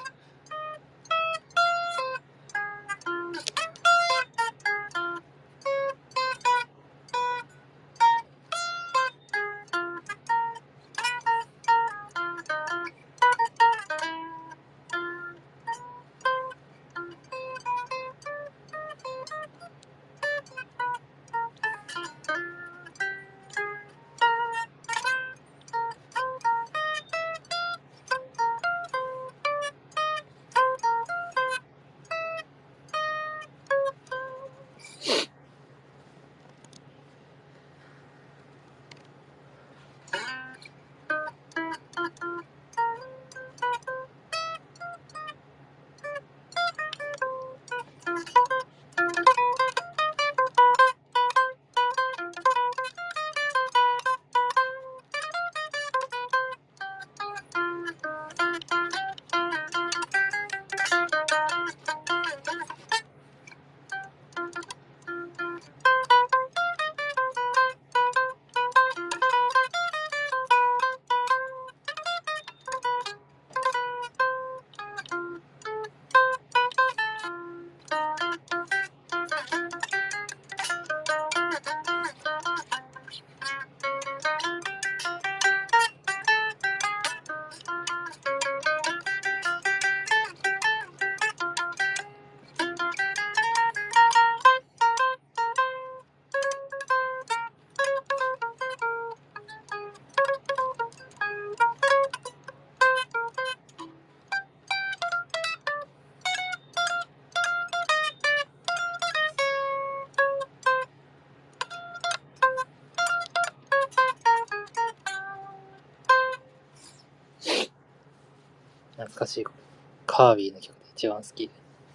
懐かしい。カービィの曲で一番好き。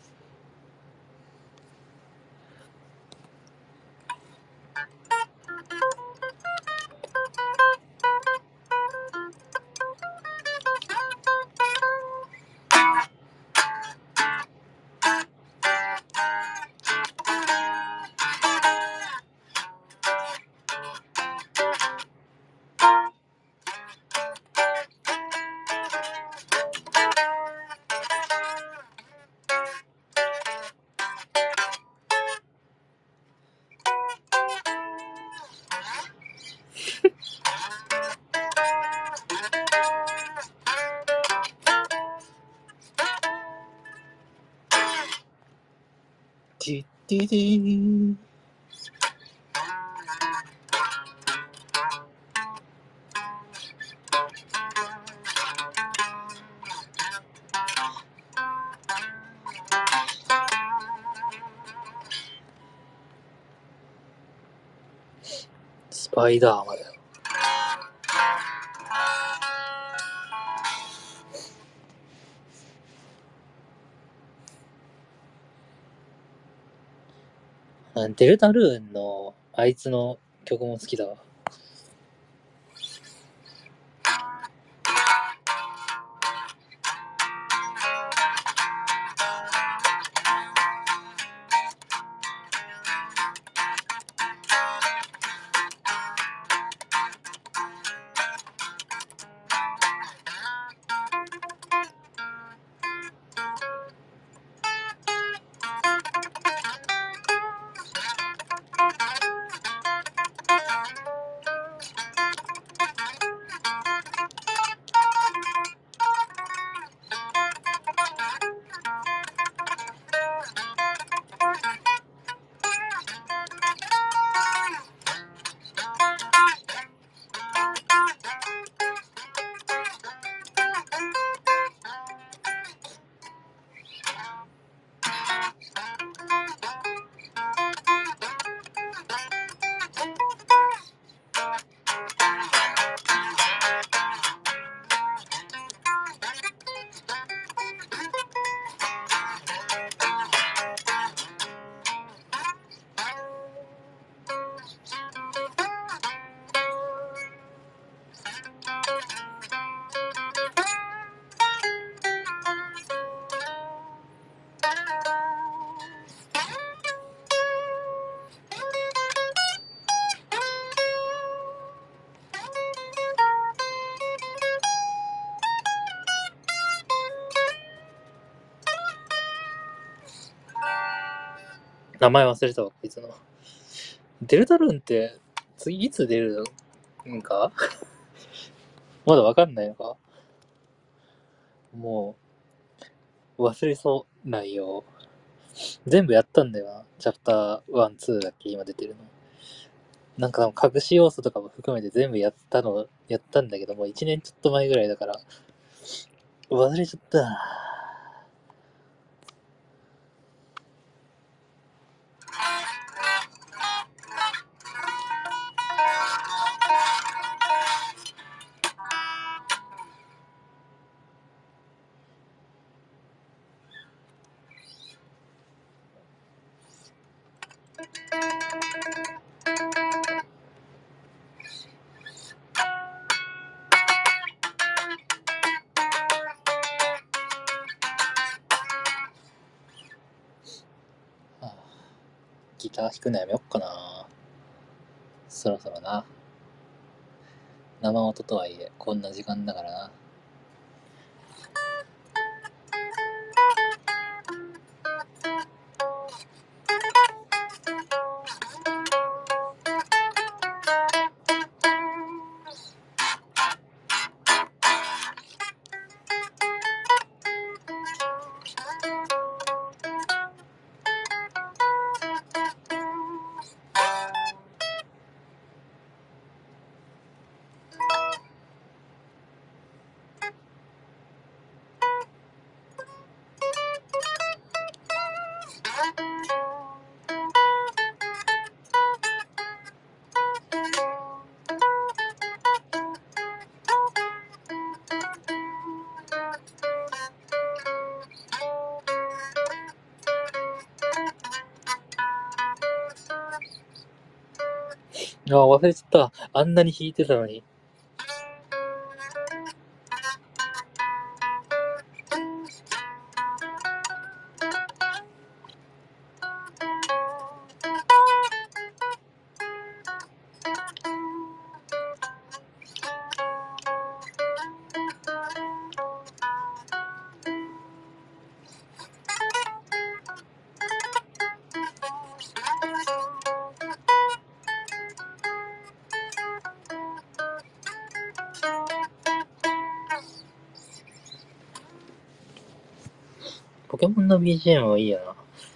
ティッティティースパイダーマンだよ。デルタルーンのあいつの曲も好きだわ。 名前忘れたわ、こいつの。デルタルーンって次いつ出るんかまだわかんないのか。もう忘れそう内容。全部やったんだよな。チャプターワン、ツーだっけ今出てるの。なんか隠し要素とかも含めて全部やったの、やったんだけどもういちねんちょっと前ぐらいだから忘れちゃった。ギター弾くのやめよっかな。そろそろな。生音とはいえこんな時間だからな。あ、忘れちゃった。あんなに弾いてたのに。ポケモンの ビージーエム はいいよな。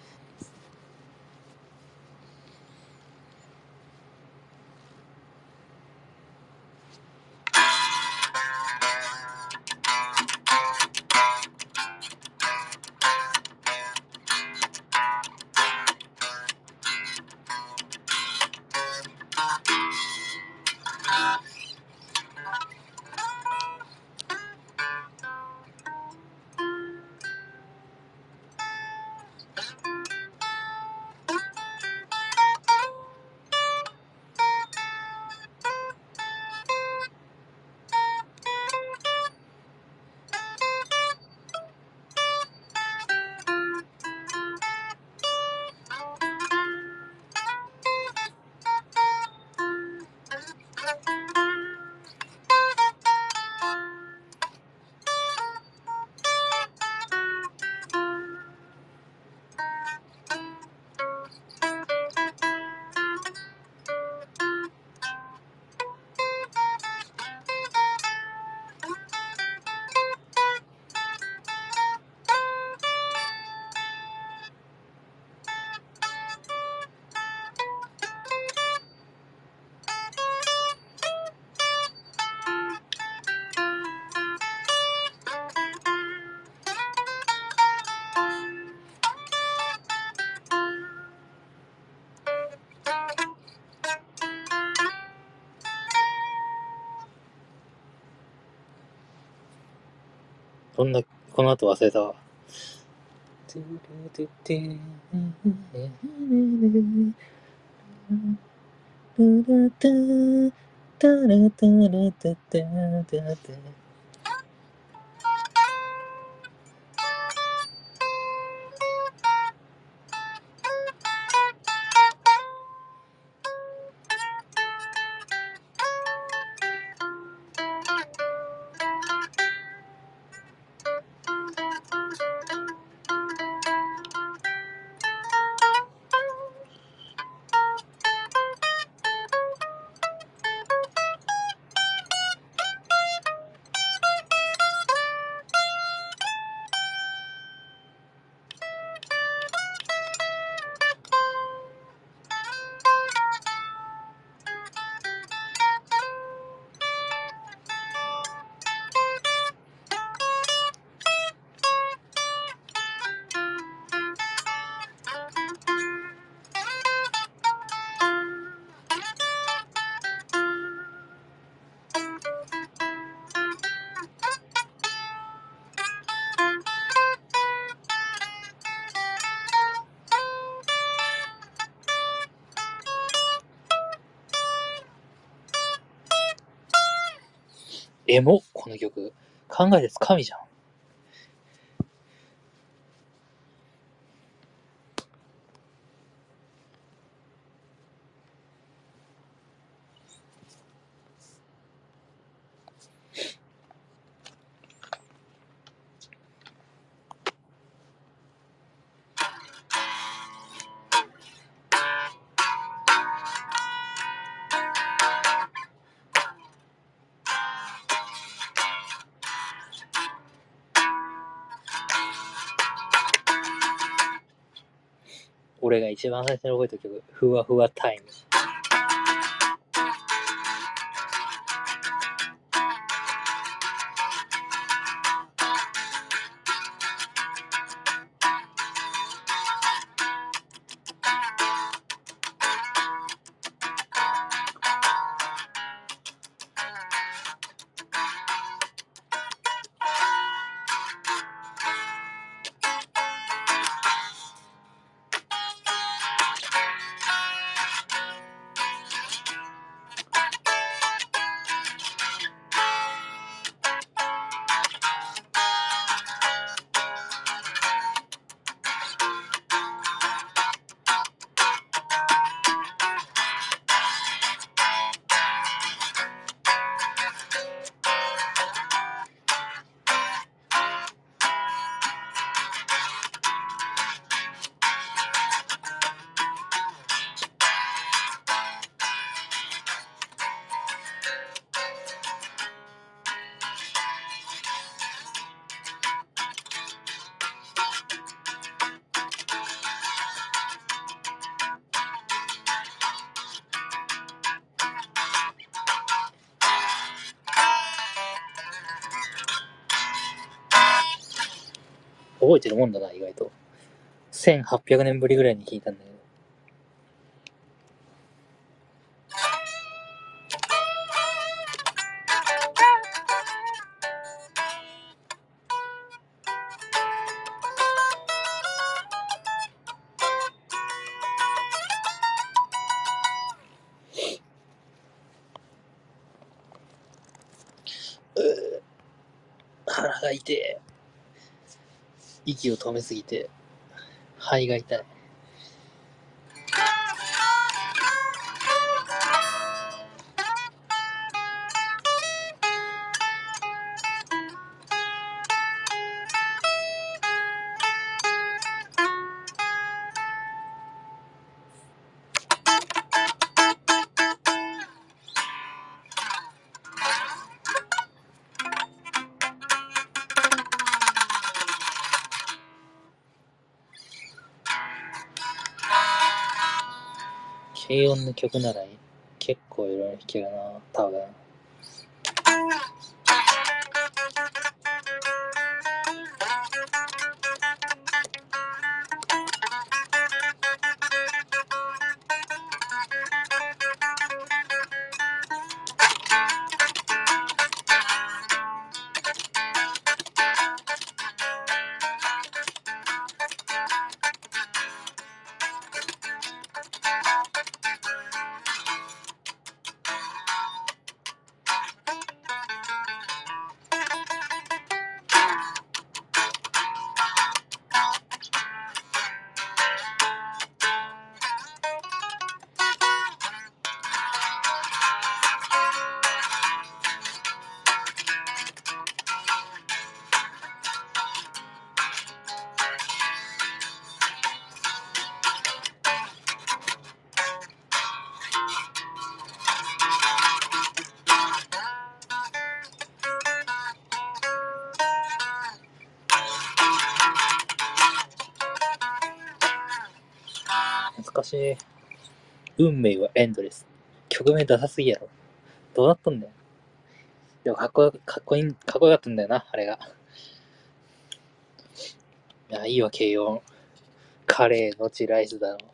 こんな、この後忘れたわ。 エモ、この曲。考えてつかみじゃん。俺が一番最初に覚えた曲、ふわふわタイム。覚えてるもんだな、意外と。せんはっぴゃくねんぶりぐらいに聞いたんだけど。腹が痛い。息を止めすぎて、肺が痛い。軽音の曲なら結構いろいろ弾けるな、多分。懐かしい。運命はエンドレス。曲名ダサすぎやろ。どうなっとんだよ。でもかっこよ、かっこいい、かっこよかったんだよな、あれが。いや、いいわ、軽音。カレーのちライスだの。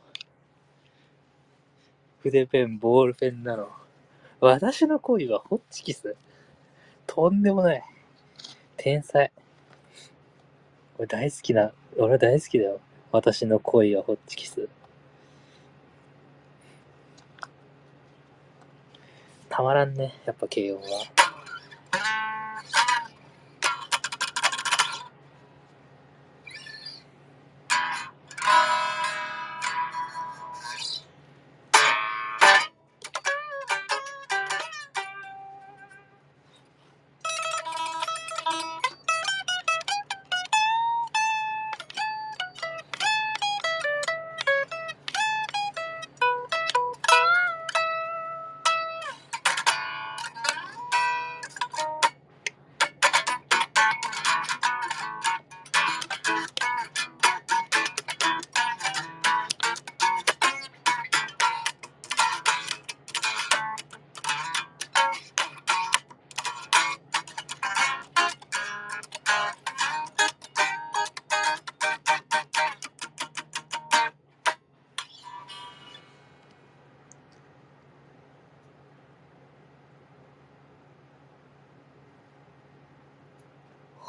筆ペン、ボールペンなの。私の恋はホッチキス。とんでもない。天才。俺大好きな、俺大好きだよ。私の恋はホッチキス。たまらんね、やっぱ軽音は。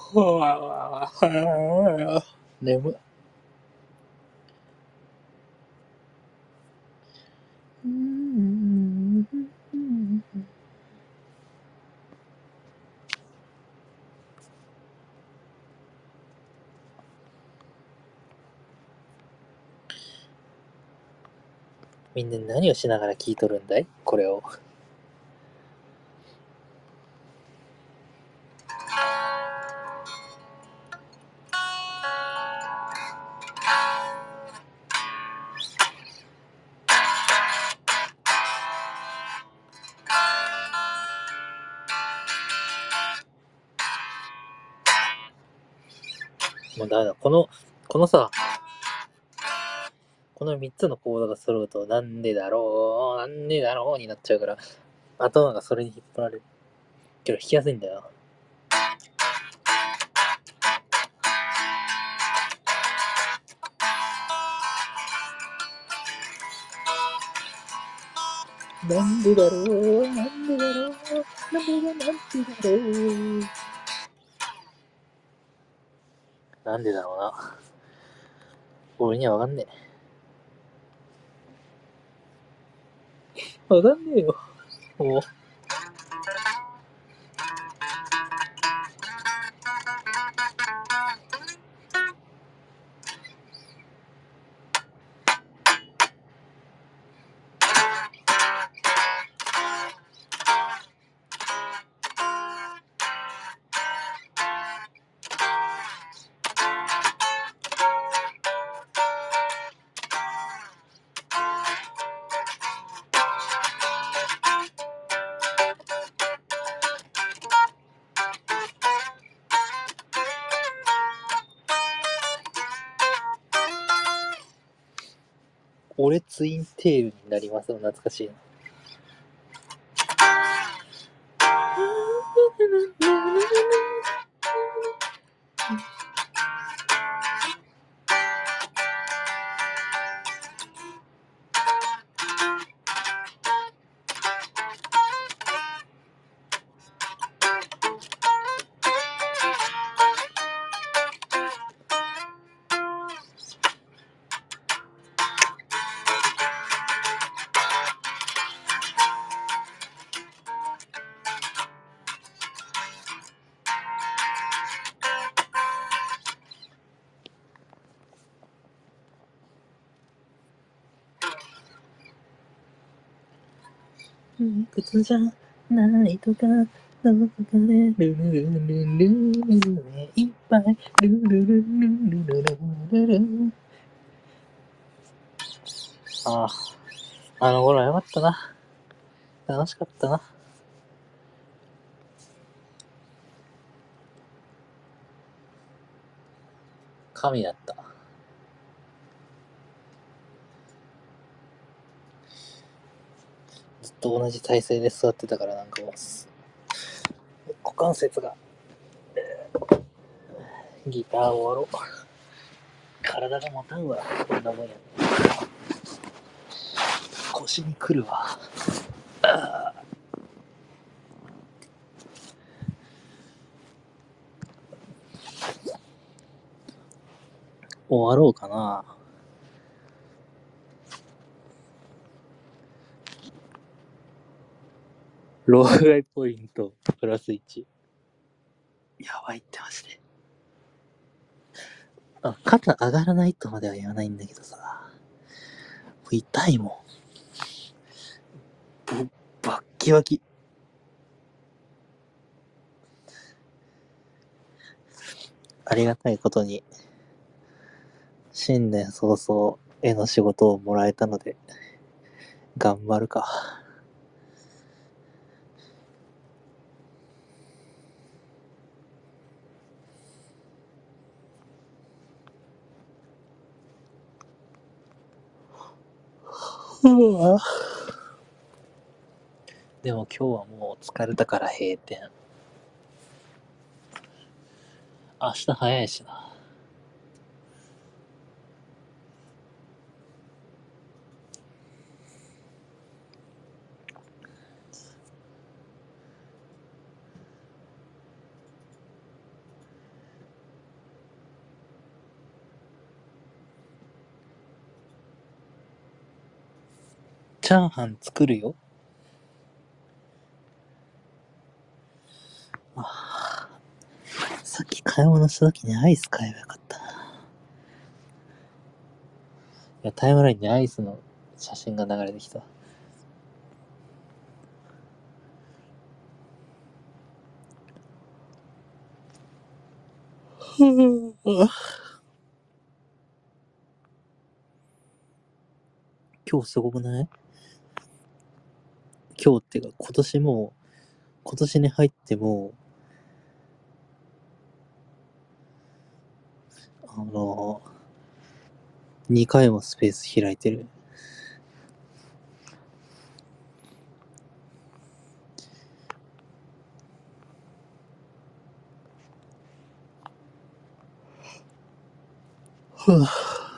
眠い。みんな何をしながら聞いとるんだいこれを。もうダメだ。この、このさ、このみっつのコードが揃うと、なんでだろう、なんでだろうになっちゃうから、頭がそれに引っ張られる。けど弾きやすいんだよ。なんでだろう、なんでだろう、なんでだ、なんでだろう。なんでだろうな。俺にはわかんねえ。わかんねえよ。もう。俺ツインテールになりますの懐かしいな。いくつじゃないとか、どこかでルルルルルルルいっぱいルルルルルルルルルル。ああ、あの頃はよかったな。楽しかったな。神だった。ずっと同じ体勢で座ってたからなんかもう股関節がギター終わろう。体が持たんわ。こんなもんや。腰にくるわ。あ終わろうかな。老害ポイントプラスいち。やばいってマジで。あ、肩上がらないとまでは言わないんだけどさ。もう痛いもん。ぼバッキバキ。ありがたいことに、新年早々絵の仕事をもらえたので、頑張るか。うわでも今日はもう疲れたから閉店。明日早いしな。 チャーハン作るよ。あーさっき買い物した時にアイス買えばよかったな。いや、タイムラインにアイスの写真が流れてきた。今日すごくない？今日っていうか今年も今年に入ってもあのにかいもスペース開いてる。ふぅ。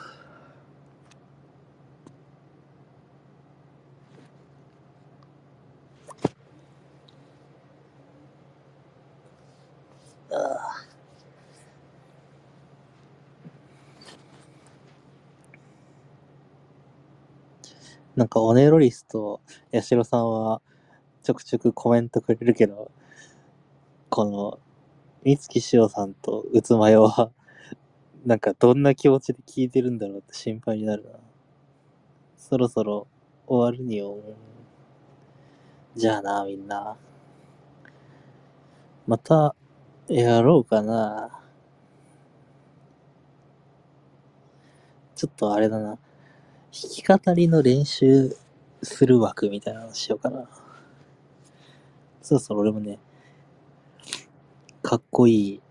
なんかオネロリスとヤシロさんはちょくちょくコメントくれるけど、この美月しおさんとうつまよはなんかどんな気持ちで聞いてるんだろうって心配になるな。そろそろ終わるによ。じゃあな、みんな。またやろうかな。ちょっとあれだな。弾き語りの練習する枠みたいなのしようかな。そろそろ俺もね、かっこいい。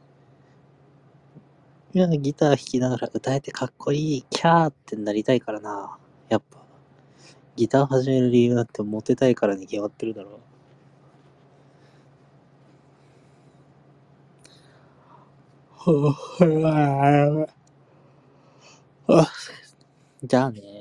いや、ギター弾きながら歌えてかっこいい、キャーってなりたいからな。やっぱ、ギター始める理由なんてモテたいからに決まってるだろう。じゃあね。